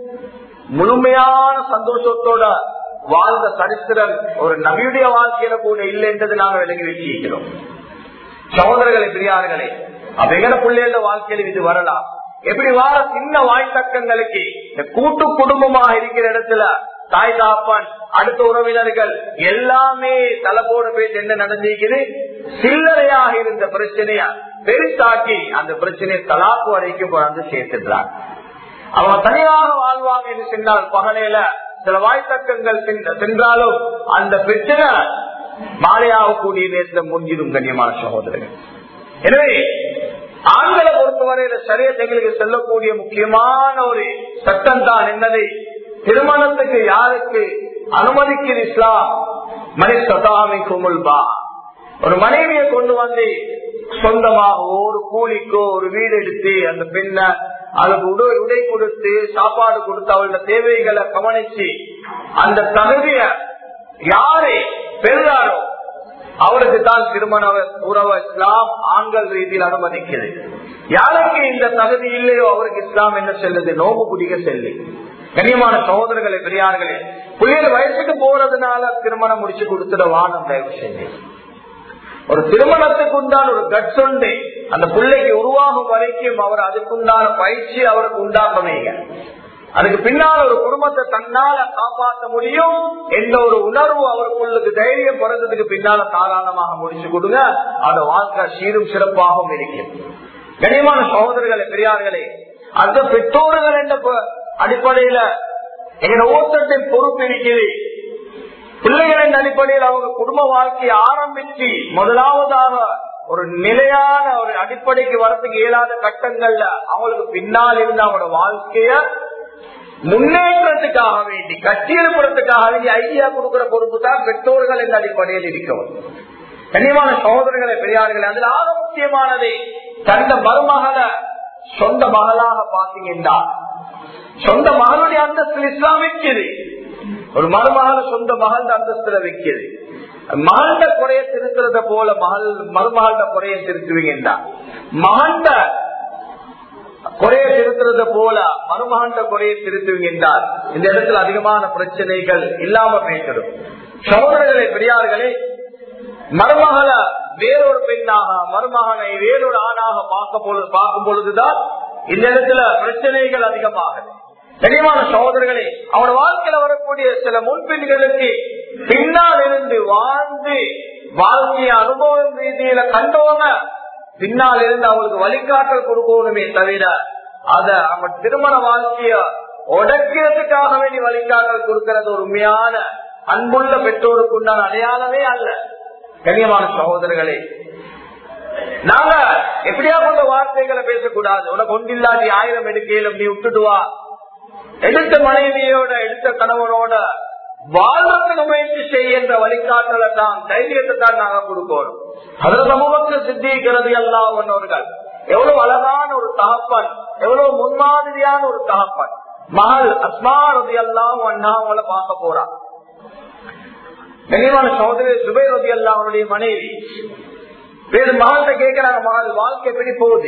முழுமையான சந்தோஷத்தோட வாழ்ந்த சரித்திரம் ஒரு நபியுடைய வாழ்க்கையில கூட இல்லை என்றது நாங்கள் விலகி வச்சிருக்கிறோம். சகோதரர்களே, பெரியார்களே, அப்ப எங்கட பிள்ளைகள வாழ்க்கையில இது வரலாம். எப்படி வார சின்ன வாய்த்தக்கங்களுக்கு இந்த கூட்டு குடும்பமாக இருக்கிற இடத்துல தாய் தாப்பன் அடுத்த உறவினர்கள் எல்லாமே தலைபோட போயிட்டு என்ன நடந்திருக்குது, சில்லறையாக இருந்த பிரச்சனையா பெருசாக்கி அந்த பிரச்சனையை தலாக்கு வரைக்கும் வந்து சேர்த்துடுறாங்க. அவங்க தனியாக வாழ்வாங்க என்று சொன்னால் பகலையில சில வாய்த்தக்கங்கள் சென்றாலும் அந்த பிரச்சனை மாலையாகக்கூடிய நேரத்தில் முடிஞ்சிடும். கண்ணியமான சகோதரர்கள், எனவே ஆண்களை பொறுத்தவரையில ஷரியத் எங்களுக்கு செல்லக்கூடிய முக்கியமான ஒரு சட்டம் தான் என்னது, திருமணத்துக்கு யாருக்கு அனுமதிக்கிற இஸ்லாம் மனிதமி குமுல்பா, ஒரு மனைவியை கொண்டு வந்து சொந்தமாக ஒரு கூலிக்கோ ஒரு வீடு எடுத்து அந்த பெண்ணை அதுக்கு உடை உடை கொடுத்து சாப்பாடு கொடுத்து அவளோட தேவைகளை கவனிச்சு அந்த தகுதிய யாரு பெறுகிறாரோ அவருக்கு தான் திருமண உறவு இஸ்லாம் ஆண்கள் ரீதியில் அனுமதிக்கிறது. யாருக்கு இந்த தகுதி இல்லையோ அவருக்கு இஸ்லாம் என்ன செல்லுது, நோம்பு குடிக்க செல்லு. கண்ணியமான சகோதரர்களே, பெரியார்களே, பிள்ளைகள் வயசுக்கு போறதுனால திருமணம் முடிச்சு கொடுத்துட வானம் தயவு செஞ்சு. ஒரு திருமணத்துக்கு உண்டான ஒரு கட்ஸ் உண்டு, அந்த பிள்ளைக்கு உருவாகும் வரைக்கும் அவர் அதுக்குண்டான பயிற்சி அவருக்கு உண்டாக்கமைங்க. அதுக்கு பின்னால் ஒரு குடும்பத்தை தன்னால காப்பாற்ற முடியும் என்ற ஒரு உணர்வு அவருக்குள்ளுக்கு தைரியம் பிறந்ததுக்கு பின்னால தாராளமாக முடிச்சு கொடுங்க. அந்த வாழ்க்கை சீரும் சிறப்பாகவும் இருக்கும். கண்ணியமான சகோதரர்களே, பெரியார்களே, அந்த பெற்றோர்கள் என்ற அடிப்படையில எங்க ஒவ்வொருத்தருடைய பொறுப்பு இருக்கிறது. பிள்ளைகளின் அடிப்படையில் அவங்க குடும்ப வாழ்க்கையை ஆரம்பிச்சு முதலாவதாக ஒரு நிலையான ஒரு அடிப்படைக்கு வரத்துக்கு இயலாத கட்டங்கள்ல அவங்களுக்கு பின்னால் இருந்து அவங்களோட வாழ்க்கைய முன்னேற்றத்துக்காக வேண்டி கட்டியெழுப்புறதுக்காக வேண்டி ஐடியா கொடுக்கிற பொறுப்பு தான் பெற்றோர்கள் என்ற அடிப்படையில் இருக்கிறோம். கண்ணியமான சகோதரர்களை, பெரியார்களே, அதுல ஆக முக்கியமானதை தந்த மருமகளை சொந்த மகளாக பாத்தீங்கன்னா சொந்த மகளுடைய அந்தஸ்தில் இஸ்லாம் வைக்கிறது. ஒரு மருமகளை சொந்த மகள அந்தஸ்துல வைக்கிறது. மகள்ட குறைய திருத்துறத போல மகள் மருமகள்ட குறைய திருத்துவீங்கன்னா மகண்ட குறைய திருத்துறத போல மருமகண்ட குறைய திருத்துவீங்க என்றால் இந்த இடத்துல அதிகமான பிரச்சனைகள் இல்லாம பேசிடும். சகோதரர்களே, பெரியார்களே, மருமகளை வேறொரு பெண்ணாக மருமகனை வேறொரு ஆணாக பார்க்கும் பொழுதுதான் இந்த இடத்துல பிரச்சனைகள் அதிகமாகுது. கனிமான சகோதரர்களே, அவரோட வாழ்க்கையில வரக்கூடிய சில முன்பின்களுக்கு பின்னால் இருந்து வாழ்ந்து வாழ்க்கைய அனுபவம் ரீதியில கண்டவங்க பின்னால் இருந்து அவங்களுக்கு வழிகாட்டல் கொடுக்கணுமே தவிர அத அவங்க திருமண வாழ்க்கைய உடைக்கிறதுக்காக வேண்டி வழிகாட்டல் கொடுக்கிறது ஒரு உண்மையான அன்புள்ள பெற்றோருக்கு உண்டான அடையாளமே அல்ல. கண்ணியமான சகோதரர்களே, நாங்க எப்படியா கொண்ட வார்த்தைகளை பேசக்கூடாது. உனக்கு ஒன்றில்லாதி ஆயிரம் எடுக்கையிலும் நீ விட்டுடுவா, எடுத்த மனைவியோட எடுத்த கணவனோட வாழ்றதுக்கு முயற்சி செய்கின்ற வழிகாட்டலை தான், தைரியத்தை தான் நாங்க கொடுக்கணும். அதுல சமூகத்தை சித்திக்கிறது எல்லாம் ஒன்னவர்கள் எவ்வளவு அழகான ஒரு தகப்பன், எவ்வளவு முன்மாதிரியான ஒரு தகப்பன். மகள் அஸ்மா ரலியல்லாஹு அன்ஹா அவங்கள பார்க்க போறான். கண்ணியமான சகோதரி சுபைர் ரலியல்லாஹு அவருடைய மனைவி வேறு மகள்கிட்ட கேட்கிறாங்க, மகள் வாழ்க்கை எப்படி போகுது?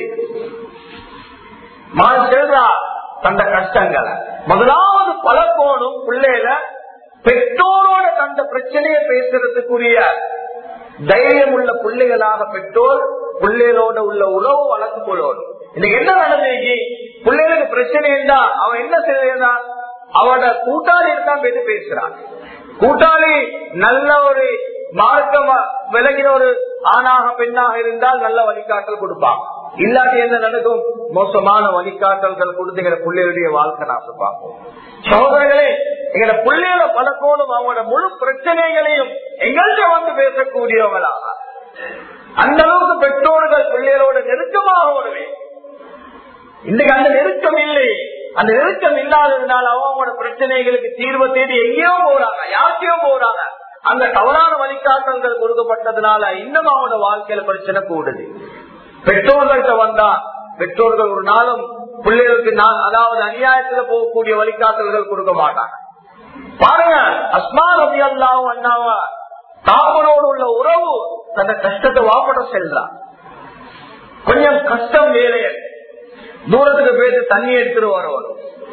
மகள் சொல்றா தந்த கஷ்டங்களை. முதலாவது பல போனும் பிள்ளைல பெற்றோரோட தந்த பிரச்சனையை பேசுறதுக்குரிய தைரியம் உள்ள பிள்ளைகளாக பெற்றோர் பிள்ளைகளோட உள்ள உறவு வளர்த்து கொள்ளணும். இன்னைக்கு என்ன நடந்தீங்க? பிள்ளைகளுக்கு பிரச்சனை இருந்தா அவன் என்ன செய்யறான்? அவட கூட்டாளி இருக்கான் பேசி பேசுறான். கூட்டாளி நல்ல ஒரு மார்க்கம் விலகின ஒரு ஆணாக பெண்ணாக இருந்தால் நல்ல வழிகாட்டல் கொடுப்பாங்க. இல்லாட்டி என்ன நடக்கும்? மோசமான வழிகாட்டல்கள் கொடுத்து எங்க பிள்ளைகளுடைய வாழ்க்கை நாசப்பாங்க. சகோதரர்களே, எங்களோட பிள்ளைகள பழக்கணும். அவங்களோட முழு பிரச்சனைகளையும் எங்கள்கிட்ட வந்து பேசக்கூடியவங்களாக அந்த அளவுக்கு பெற்றோர்கள் பிள்ளைகளோட நெருக்கமாக வருவே. இன்னைக்கு அந்த நெருக்கம் இல்லை. அந்த நெருக்கம் இல்லாததுனால அவங்களோட பிரச்சனைகளுக்கு தீர்வை தேடி எங்கேயோ போறாங்க, யாருக்கையோ போறாங்க. அந்த தவறான வழிகாட்டல்கள் கொடுக்கப்பட்டதுனால இன்னும் அவனோட வாழ்க்கையில பிரச்சனை கூடுது. பெற்றோர்கள்ட்ட வந்தா பெற்றோர்கள் ஒரு நாளும் பிள்ளைகளுக்கு அதாவது அநியாயத்துல போகக்கூடிய வழிகாட்டல்கள் கொடுக்க மாட்டாங்க. பாருங்க, அஸ்மா ரலியல்லாஹு அன்ஹா தாப்பனோடு உள்ள உறவு தன்னை கஷ்டத்தை வாப்பட செல்றான். கொஞ்சம் கஷ்டம் வேலைய தூரத்துக்கு போயிட்டு தண்ணி எடுத்துட்டு வரணும்.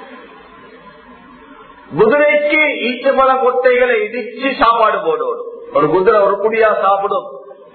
குதிரைக்கு ஈச்சப்பழ கொட்டைகளை இடிச்சு சாப்பாடு போடுவோம். ஒரு குதிரை ஒரு குடியா சாப்பிடும்.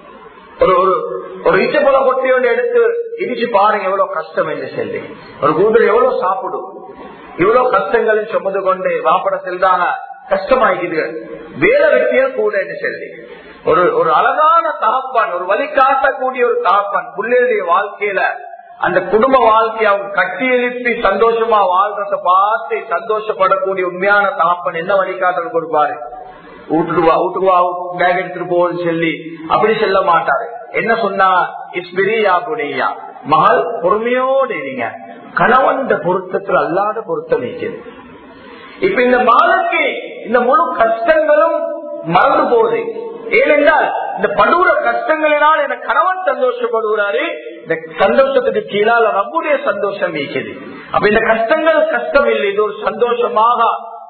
ஒரு ஒரு ஈச்சப்பழ கொட்டையோட எடுத்து இடிச்சு பாருங்க எவ்வளவு கஷ்டம் என்று சொல்லி. ஒரு குதிரை எவ்வளவு சாப்பிடும். இவ்வளவு கஷ்டங்களையும் சுமந்து கொண்டு வாப்பட செல்றாங்க. கஷ்டமாயிக்குது. வேலை வெற்றிய கூட என்று சொல்லி ஒரு ஒரு அழகான தகப்பன், ஒரு வழிகாட்டக்கூடிய ஒரு தகப்பன் பிள்ளைகளுடைய வாழ்க்கையில அந்த குடும்ப வாழ்க்கையை அவங்க கட்டி எழுப்பி சந்தோஷமா வாழ்றத பார்த்து சந்தோஷப்படக்கூடிய உண்மையான தகப்பன் என்ன வழிகாட்டல் கொடுப்பாரு? வீட்டுக்கு வீட்டுக்கு பேக் எடுத்துட்டு போன்னு சொல்லி அப்படி செல்ல மாட்டாரு. என்ன சொன்னா, இஸ்பிரியா புனையா மகள் பொறுமையோடு இருங்க, கணவன் பொருத்தத்தில் அல்லாத பொருத்தம் வைக்கிறது. இப்ப இந்த மகளுக்கு இந்த முழு கஷ்டங்களும் மறந்து போகுது. ஏனென்றால் இந்த படுகிற கஷ்டங்களினால் என கணவன் சந்தோஷப்படுகிறாரு. இந்த சந்தோஷத்துக்கு கீழால நம்முடைய சந்தோஷம் வீக்குது. அப்ப இந்த கஷ்டங்கள் கஷ்டம் இல்லை, இது ஒரு சந்தோஷமாக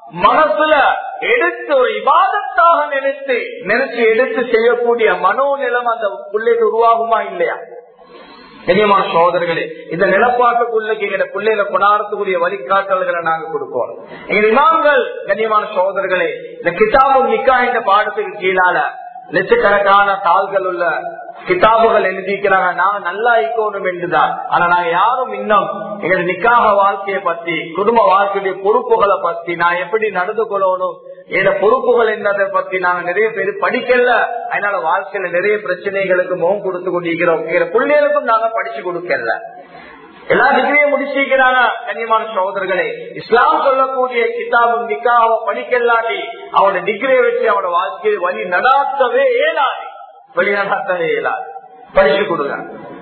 மனசுல எடுத்து ஒரு இபாதத்தாக நினைத்து நினைச்சு எடுத்து செய்யக்கூடிய மனோநிலம் அந்த பிள்ளைக்கு உருவாகுமா இல்லையா? கண்ணியமான சகோதரர்களே, இந்த நிலப்பாட்டுக்குள்ளுக்கு எங்க பிள்ளைகளை கொண்டாடக்கூடிய வழிகாட்டல்களை நாங்க கொடுப்போம். எங்க இமாம்கள் கண்ணியமான சகோதரர்களே இந்த கிதாபு நிக்கா என்ற பாடத்துக்கு கீழால லட்சக்கணக்கான தாள்கள் உள்ள கிதாபுகள் எழுதிக்கிறாங்க. நாங்க நல்லா இருக்கணும் என்றுதான். ஆனா நாங்க யாரும் இன்னும் எங்க நிக்காக வாழ்க்கையை பத்தி, குடும்ப வாழ்க்கையுடைய பொறுப்புகளை பத்தி, நான் எப்படி நடந்து கொள்ளணும், எங்க பொறுப்புகள் என்னதை பத்தி நாங்க நிறைய பேர் படிக்கல. அதனால வாழ்க்கையில நிறைய பிரச்சனைகளுக்கு முகம் கொடுத்து கொண்டிருக்கிறோம். எங்க பிள்ளைகளுக்கும் நாங்க படிச்சு கொடுக்கல. எல்லா டிகிரியும் முடிச்சிருக்கிறாங்க. கண்ணியமான சகோதரர்களே, இஸ்லாம் சொல்லக்கூடிய கிதாபு நிக்காவை படிக்கலாட்டி அவனோட டிகிரியை வச்சு அவனோட வாழ்க்கையை வழி நடாத்தவே இயலாது, வழி நடாத்தவே இயலாது. படிச்சு கொடுங்க.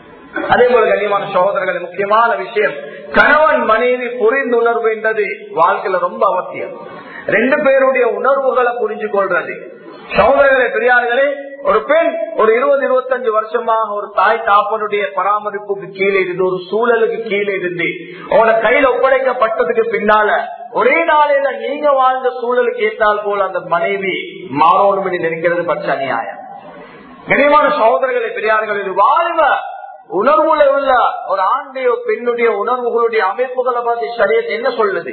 அதே போல கண்ணியமான சகோதரர்களே, முக்கியமான விஷயம் கணவன் மனைவி புரிந்துணர்வு என்றது வாழ்க்கையில ரொம்ப அவசியம். ரெண்டு பேருடைய உணர்வுகளை புரிஞ்சு கொள்றது. சகோதரர்களே, பெரியார்களே, ஒரு பெண் ஒரு இருபது இருபத்தஞ்சு வருஷமாக ஒரு தாய் தாப்பனுடைய பராமரிப்புக்கு கீழே இருந்து, ஒரு சூழலுக்கு கீழே இருந்து அவனை கையில ஒப்படைக்கப்பட்டதுக்கு பின்னால ஒரே நாளையில நீங்க வாழ்ந்த சூழலுக்கு ஏற்றால் போல அந்த மனைவி மாறணும் என்று நினைக்கிறது பச்சை அநியாயம். கண்ணியமான சகோதரர்களே, பெரியார்கள், இது வாழ்வ உணர்வுல உள்ள ஒரு ஆண்டைய பெண்ணுடைய உணர்வுகளுடைய அமைப்புகளை பற்றி ஷரியத் என்ன சொல்லுது?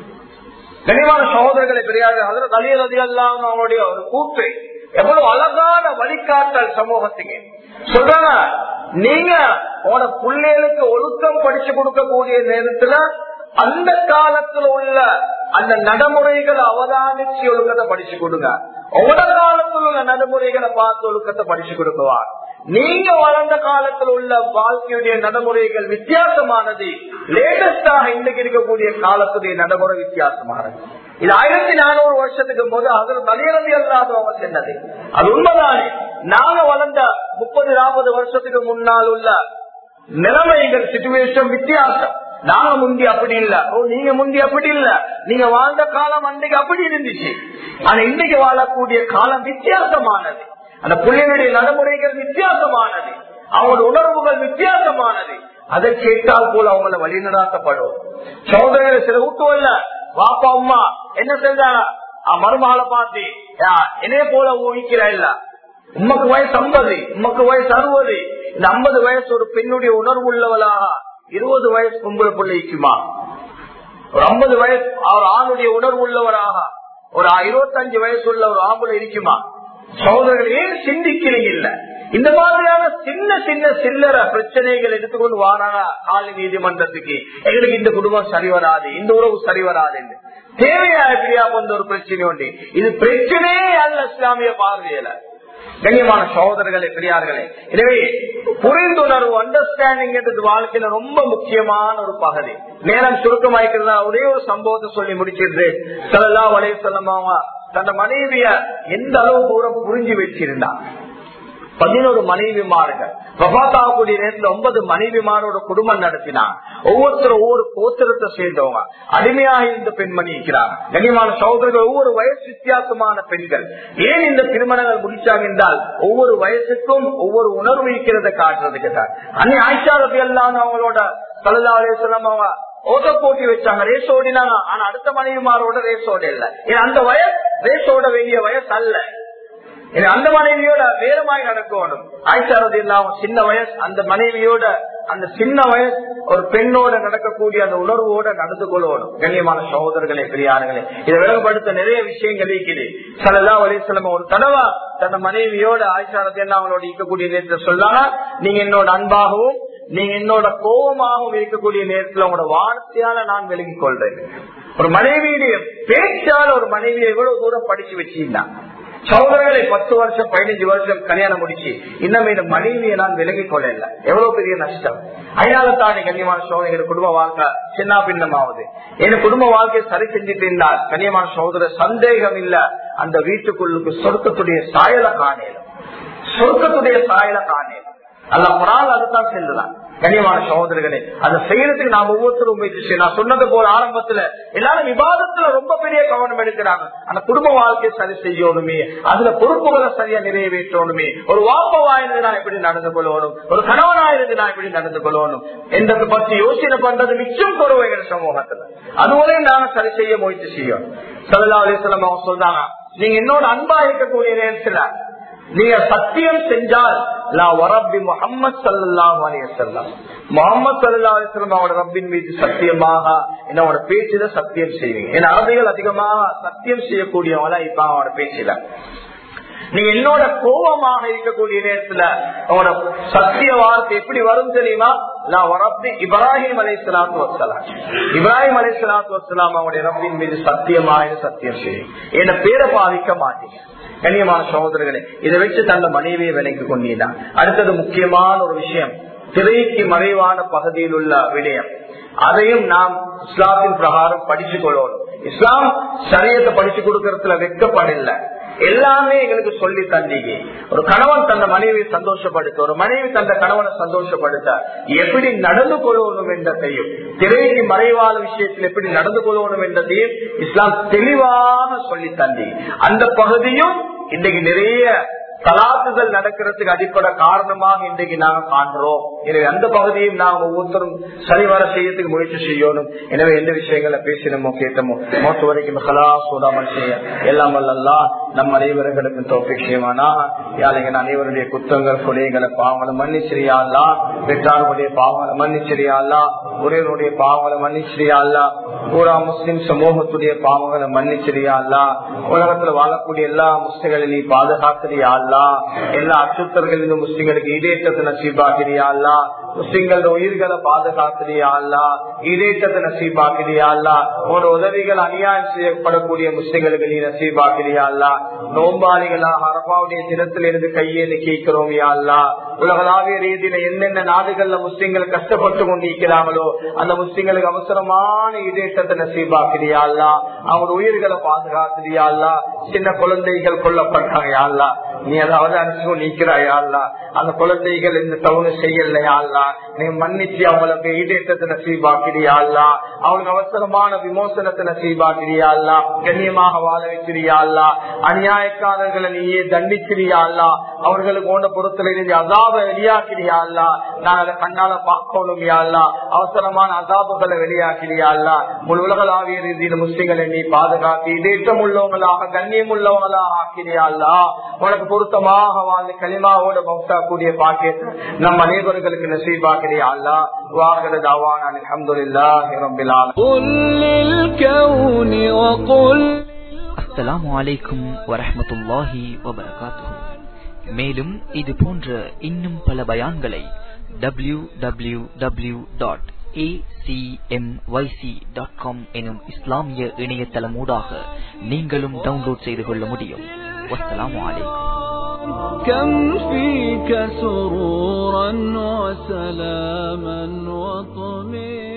கண்ணியமான சகோதரர்களை பெரியார்கள், அதில் தலையில் அதிகெல்லாம் அவங்களுடைய ஒரு கூற்று எவ்வளவு அழகான வழிகாட்டல் சமூகத்துக்கு சொல்றாங்க. நீங்க உன பிள்ளைகளுக்கு ஒழுக்கம் படிச்சு கொடுக்கக்கூடிய நேரத்துல அந்த காலத்துல உள்ள அந்த நடைமுறைகளை அவதானிச்சு ஒழுக்கத்தை படிச்சு கொடுங்க. உங்களோட காலத்தில் உள்ள நடைமுறைகளை பார்த்து ஒழுக்கத்தை படிச்சு கொடுக்குவார். நீங்க வளர்ந்த காலத்தில் உள்ள வாழ்க்கையுடைய நடைமுறைகள் வித்தியாசமானது. லேட்டஸ்டாக இன்றைக்கு இருக்கக்கூடிய காலத்துடைய நடைமுறை வித்தியாசமானது. இது ஆயிரத்தி நானூறு வருஷத்துக்கு போது அதில் தலையிறதி அல்லாதவங்க சென்னது. அது உண்மைதானே. நாங்க வளர்ந்த முப்பது நாற்பது வருஷத்துக்கு முன்னால் உள்ள நிலைமைகள் சிச்சுவேஷன் வித்தியாசம். நாங்க முந்தி அப்படி இல்ல, ஓ நீங்க முந்தி அப்படி இல்ல, நீங்க வாழ்ந்த காலம் அன்றைக்கு அப்படி இருந்துச்சு. ஆனா இன்றைக்கு வாழக்கூடிய காலம் வித்தியாசமானது, அந்த பிள்ளைகளுடைய நடைமுறைகள் வித்தியாசமானது, அவங்களோட உணர்வுகள் வித்தியாசமானது. அதை கேட்டால் போல அவங்கள வழிநடாத்தப்படும். சகோதரர்களை சில ஊட்டுவல்ல வாப்பா அம்மா என்ன செஞ்சாங்க, மருமகளை பார்த்து என்னைய போல ஊகிக்கிறா இல்ல, உமக்கு வயசு ஐம்பது, உமக்கு வயசு அறுபது, இந்த ஐம்பது வயசு ஒரு பெண்ணுடைய உணர்வு உள்ளவளாக இருபது வயசு பொம்பளை பிள்ளைக்குமா? ஒரு ஐம்பது வயசு அவர் ஆணுடைய உணர்வு உள்ளவராக ஒரு இருபத்தஞ்சு வயசு உள்ள ஒரு ஆம்பளை இருக்குமா? சகோதரர்கள் ஏன் சிந்திக்கிறீங்க இல்ல? இந்த மாதிரியான சின்ன சின்ன சில்லற பிரச்சனைகள் எடுத்துக்கொண்டு வாரானா காலி நீதிமன்றத்துக்கு, எங்களுக்கு இந்த குடும்பம் சரி வராது, இந்த உறவு சரி வராது, தேவையா எப்படியா கொண்ட ஒரு பிரச்சனை உண்டு. இது பிரச்சனையே அல்ல இஸ்லாமிய பார்வையில. கண்ணியமான சகோதரர்களே பெரியார்களே, எனவே புரிந்துணர்வு அண்டர்ஸ்டாண்டிங் என்றது வாழ்க்கையில ரொம்ப முக்கியமான ஒரு பகுதி. நேரம் சுருக்கமாய்க்கிறதா ஒரே ஒரு சம்பவத்தை சொல்லி முடிச்சிருது. ஸல்லல்லாஹு அலைஹி வஸல்லம் தன் மனைவிய எந்த அளவு தூரம் புரிஞ்சு வச்சிருந்தாங்க. பதினோரு மனைவிமார்கள் வஃபாத்தாகக்கூடிய நேரத்தில் ஒன்பது மனைவிமாரோட குடும்பம் நடத்தினாங்க. ஒவ்வொருத்தரும் ஒவ்வொரு கோத்திரத்தை சேர்ந்தவங்க, அடிமையாக இருந்த பெண்மணி இருக்கிறாங்க. கண்ணியமான சகோதரர்கள், ஒவ்வொரு வயசு வித்தியாசமான பெண்கள். ஏன் இந்த திருமணங்கள் முடிச்சாங்க என்றால் ஒவ்வொரு வயசுக்கும் ஒவ்வொரு உணர்வு இருக்கிறத காட்டுறதுக்கு தான். அன்னை ஆயிஷா ரலியல்லாஹு அவங்களோட ஸல்லல்லாஹு அலைஹி வஸல்லம் அவங்க ஓட்ட போட்டி வச்சாங்க, ரேஸ் ஓடினாங்க. ஆனா அடுத்த மனைவிமாரோட ரேஸ் ஓட இல்ல. அந்த வயசு ரேஸ் ஓட வேண்டிய வயசு அல்ல. அந்த மனைவியோட வேறுமாய் நடக்கணும். ஆயிஷா ரலியல்லாஹு சின்ன வயசு, அந்த மனைவியோட அந்த சின்ன வயசு ஒரு பெண்ணோட நடக்கக்கூடிய அந்த உணர்வோட நடந்து கொள்ளணும். கண்ணியமான சகோதரர்களே பெரியார்களே, இதை விளங்கப்படுத்த நிறைய விஷயங்கள் இருக்குது. ஸல்லல்லாஹு அலைஹி வஸல்லம் ஒரு தடவை தன் மனைவியோட ஆயிஷா ரலியல்லாஹு அவங்களோட இருக்கக்கூடிய நேரத்தில் சொன்னாங்க, நீங்க என்னோட அன்பாகவும் நீங்க என்னோட கோபமாகவும் இருக்கக்கூடிய நேரத்தில் உங்களோட வார்த்தையால நான் விலகிக் கொள்றேன். ஒரு மனைவியுடைய பேச்சால ஒரு மனைவியை எவ்வளவு தூரம் படிச்சு வச்சிருந்தாங்க. சகோதரர்களை பத்து வருஷம் பதினஞ்சு வருஷம் கல்யாணம் முடிச்சு இன்னும் இந்த மனைவியை நான் விலகிக் கொள்ளல, எவ்வளவு பெரிய நஷ்டம். அதனால தானே கண்ணியமான சகோதரர்கள் குடும்ப வாழ்க்கை சின்ன பின்னமாவது. என் குடும்ப வாழ்க்கையை சரி செஞ்சுட்டு இருந்தால் கண்ணியமான சகோதரர் சந்தேகம் இல்ல, அந்த வீட்டுக்குள்ளுக்கு சொர்க்கத்துடைய சாயலை காணேலும், சொர்க்கத்துடைய சாயலை காணேலும். அல்லாஹ் குர்ஆன்ல அதுதான் சொல்லுதான். கண்ணியமான சகோதரர்களே, அதை செய்யறதுக்கு நாம் ஒவ்வொருத்தரும் முயற்சி செய்யணும். நான் சொன்னது போல ஆரம்பத்துல எல்லாரும் விவாதத்துல ரொம்ப பெரிய கவனம் எடுக்கிறாங்க. அந்த குடும்ப வாழ்க்கையை சரி செய்யணுமே, அதுல பொறுப்புகளை சரியா நிறைவேற்றணுமே, ஒரு வாப்பவா இருந்து நான் எப்படி நடந்து கொள்ளணும், ஒரு கணவனா இருந்து நான் எப்படி நடந்து கொள்ளணும் என்றதை பற்றி யோசனை பண்றது மிச்சம் குறைவு சமூகத்துல. அதுவரையும் நாங்க சரி செய்ய முயற்சி செய்யணும். ஸல்லல்லாஹு அலைஹி வஸல்லம் அவங்க சொல்றாங்க, நீங்க என்னோட அன்பா இருக்கக்கூடிய நேரத்துல நீங்க சத்தியம் செஞ்சால் முஹம்மது ஸல்லல்லாஹு அலைஹி வஸல்லம் முஹம்மது ஸல்லல்லாஹு அலைஹி வஸல்லம் அவரோட ரப்பின் மீது சத்தியமாக என்னோட பேச்சுல சத்தியம் செய்வீங்க. ஏன்னா அரபிகள் அதிகமாக சத்தியம் செய்யக்கூடியவங்களா இப்ப அவனோட பேச்சுல. நீங்க என்னோட கோபமாக இருக்கக்கூடிய நேரத்துல அவனோட சத்திய வார்த்தை எப்படி வரும் தெரியுமா? இப்ராஹிம் அலைஹிஸ்ஸலாத்து வஸ்ஸலாம் இப்ராஹிம் அலைஹிஸ்ஸலாத்து வஸ்ஸலாம் அவருடைய ரப்பின் மீது சத்தியமாக சத்தியம் செய்யும், என்ன பேரை பாதிக்க மாட்டீங்க. கண்ணியமான சகோதரர்களே, இதை வச்சு தந்த மனைவியை விலைக்கு கொண்டீதான். அடுத்தது முக்கியமான ஒரு விஷயம், திரைக்கு மறைவான பகுதியில் உள்ள விடயம், அதையும் நாம் இஸ்லாத்தின் பிரகாரம் படிச்சு கொள்ளணும். இஸ்லாம் சரியத்தை படிச்சு கொடுக்கறதுல வெட்கப்படல, எல்லாமே எங்களுக்கு சொல்லி தந்தீங்க. ஒரு கணவன் தந்த மனைவியை சந்தோஷப்படுத்த, ஒரு மனைவி தந்த கணவனை சந்தோஷப்படுத்த எப்படி நடந்து கொள்ளணும் என்றதையும், திரைக்கு மறைவான விஷயத்தில் எப்படி நடந்து கொள்ளணும் என்றதையும் இஸ்லாம் தெளிவாக சொல்லி தந்தீங்க. அந்த பகுதியும் இன்றைக்கு நிறைய தலாக்குகள் நடக்கிறதுக்கு அடிப்படை காரணமாக இன்றைக்கு நாங்க காண்கிறோம். எனவே அந்த பகுதியும் நாங்க ஒவ்வொருத்தரும் சரிவர செய்யறதுக்கு முயற்சி செய்யணும். எனவே எந்த விஷயங்களை பேசினமோ கேட்டமோ மோத்து வரைக்கும் சூடாமல் செய்ய எல்லாம் வல்லல்லாஹ் நம் அனைவர்களுக்கு தௌஃபீக் செய்வானா. யாழைகள் அனைவருடைய குற்றங்கள் கொலைகளை பாவங்களை மன்னிச்சிரியாள்லா, பெற்றாருடைய பாவங்களை மன்னிச்சிரியாள்லா, உரையனுடைய பாவங்களை மன்னிச்சிரியாள்லா, பூரா முஸ்லிம் சமூகத்துடைய பாவங்களை மன்னிச்சிரியாள்லா, உலகத்துல வாழக்கூடிய எல்லா முஸ்லிம்களை நீ பாதுகாக்கிறியா, எல்லா அச்சுறுத்தல்களிலும் முஸ்லிம்களுக்கு ஈடேற்றத்தை நசீபாக்கிறியா, முஸ்லிம்களோட உயிர்களை பாதுகாக்கிறியா, ஈடேற்றத்தை நசீபாக்கிறியா, உன்னோட உதவிகள் அநியாயம் செய்யப்படக்கூடிய முஸ்லிம்களுக்கு நீ நசீபாக்கிறியா, நோம்பாளிகளாக அரபாவுடைய தினத்தில் இருந்து கையேந்து கேட்கிறோம் யா அல்லாஹ். உலகளாவிய ரீதியில என்னென்ன நாடுகள்ல முஸ்லிம்கள் கஷ்டப்பட்டு கொண்டிருக்கிறாங்களோ அந்த முஸ்லிம்களுக்கு அவசரமான இடேற்றத்தை நசீபாக்கிறியா அல்லா, அவங்க உயிர்களை பாதுகாத்துறியா அல்லா. சின்ன குழந்தைகள் கொல்லப்பட்டாங்க யா அல்லா, நீ அதாவது அனுப்பிச்சு நீக்கிறாயா அல்லா. அந்த குழந்தைகள் இந்த தவறு செய்யலையா அல்லா, நீ மன்னிச்சு அவங்களுக்கு ஈடேற்றத்தை நசீபாக்கிறியா அல்லா. அவங்களுக்கு அவசரமான விமோசனத்தை நசீபாக்கிறியா அல்லா. கண்ணியமாக வாழ வைக்கிறியா அல்லா. அநியாயக்காரர்களை நீயே தண்டிக்கிறியா அல்லா. அவர்களுக்கு ஓண்ட பொருட்களை அதாப வெளியாக்கிறியா அல்லா. நான் அதை கண்ணால பார்க்கணும் யா அல்லா. அவசரமான அதாபுகளை வெளியாக்கிறியா அல்லா. முழு உலகளாவிய ரீதியில் முஸ்லிம்களை நீ பாதுகாத்து இதேற்றம் உள்ளவங்களாக கண்ணியம் உள்ளவங்களாக ஆக்கிறியா அல்லா. உனக்கு பொருத்தமாக வாழ்ந்து களிமாவோட மௌத்தா கூடிய பாக்கியத்தை நம் அனைவர்களுக்கு நசீபாக்கிறியா அல்லா. வாஹிரு தஅவானா அல்ஹம்துலில்லாஹி ரப்பில் ஆலமீன். அஸ்ஸலாமு அலைக்கும் வரஹ்மத்துல்லாஹி வபரகாத்துஹு. மேலும் இது போன்ற இன்னும் பல பயான்களை W W W dot A C M Y C dot com எனும் இஸ்லாமிய இணையதளமூடாக நீங்களும் டவுன்லோட் செய்து கொள்ள முடியும். வஸ்ஸலாமு அலைக்கும். كم فيك سرورا وسلاما وطمئنا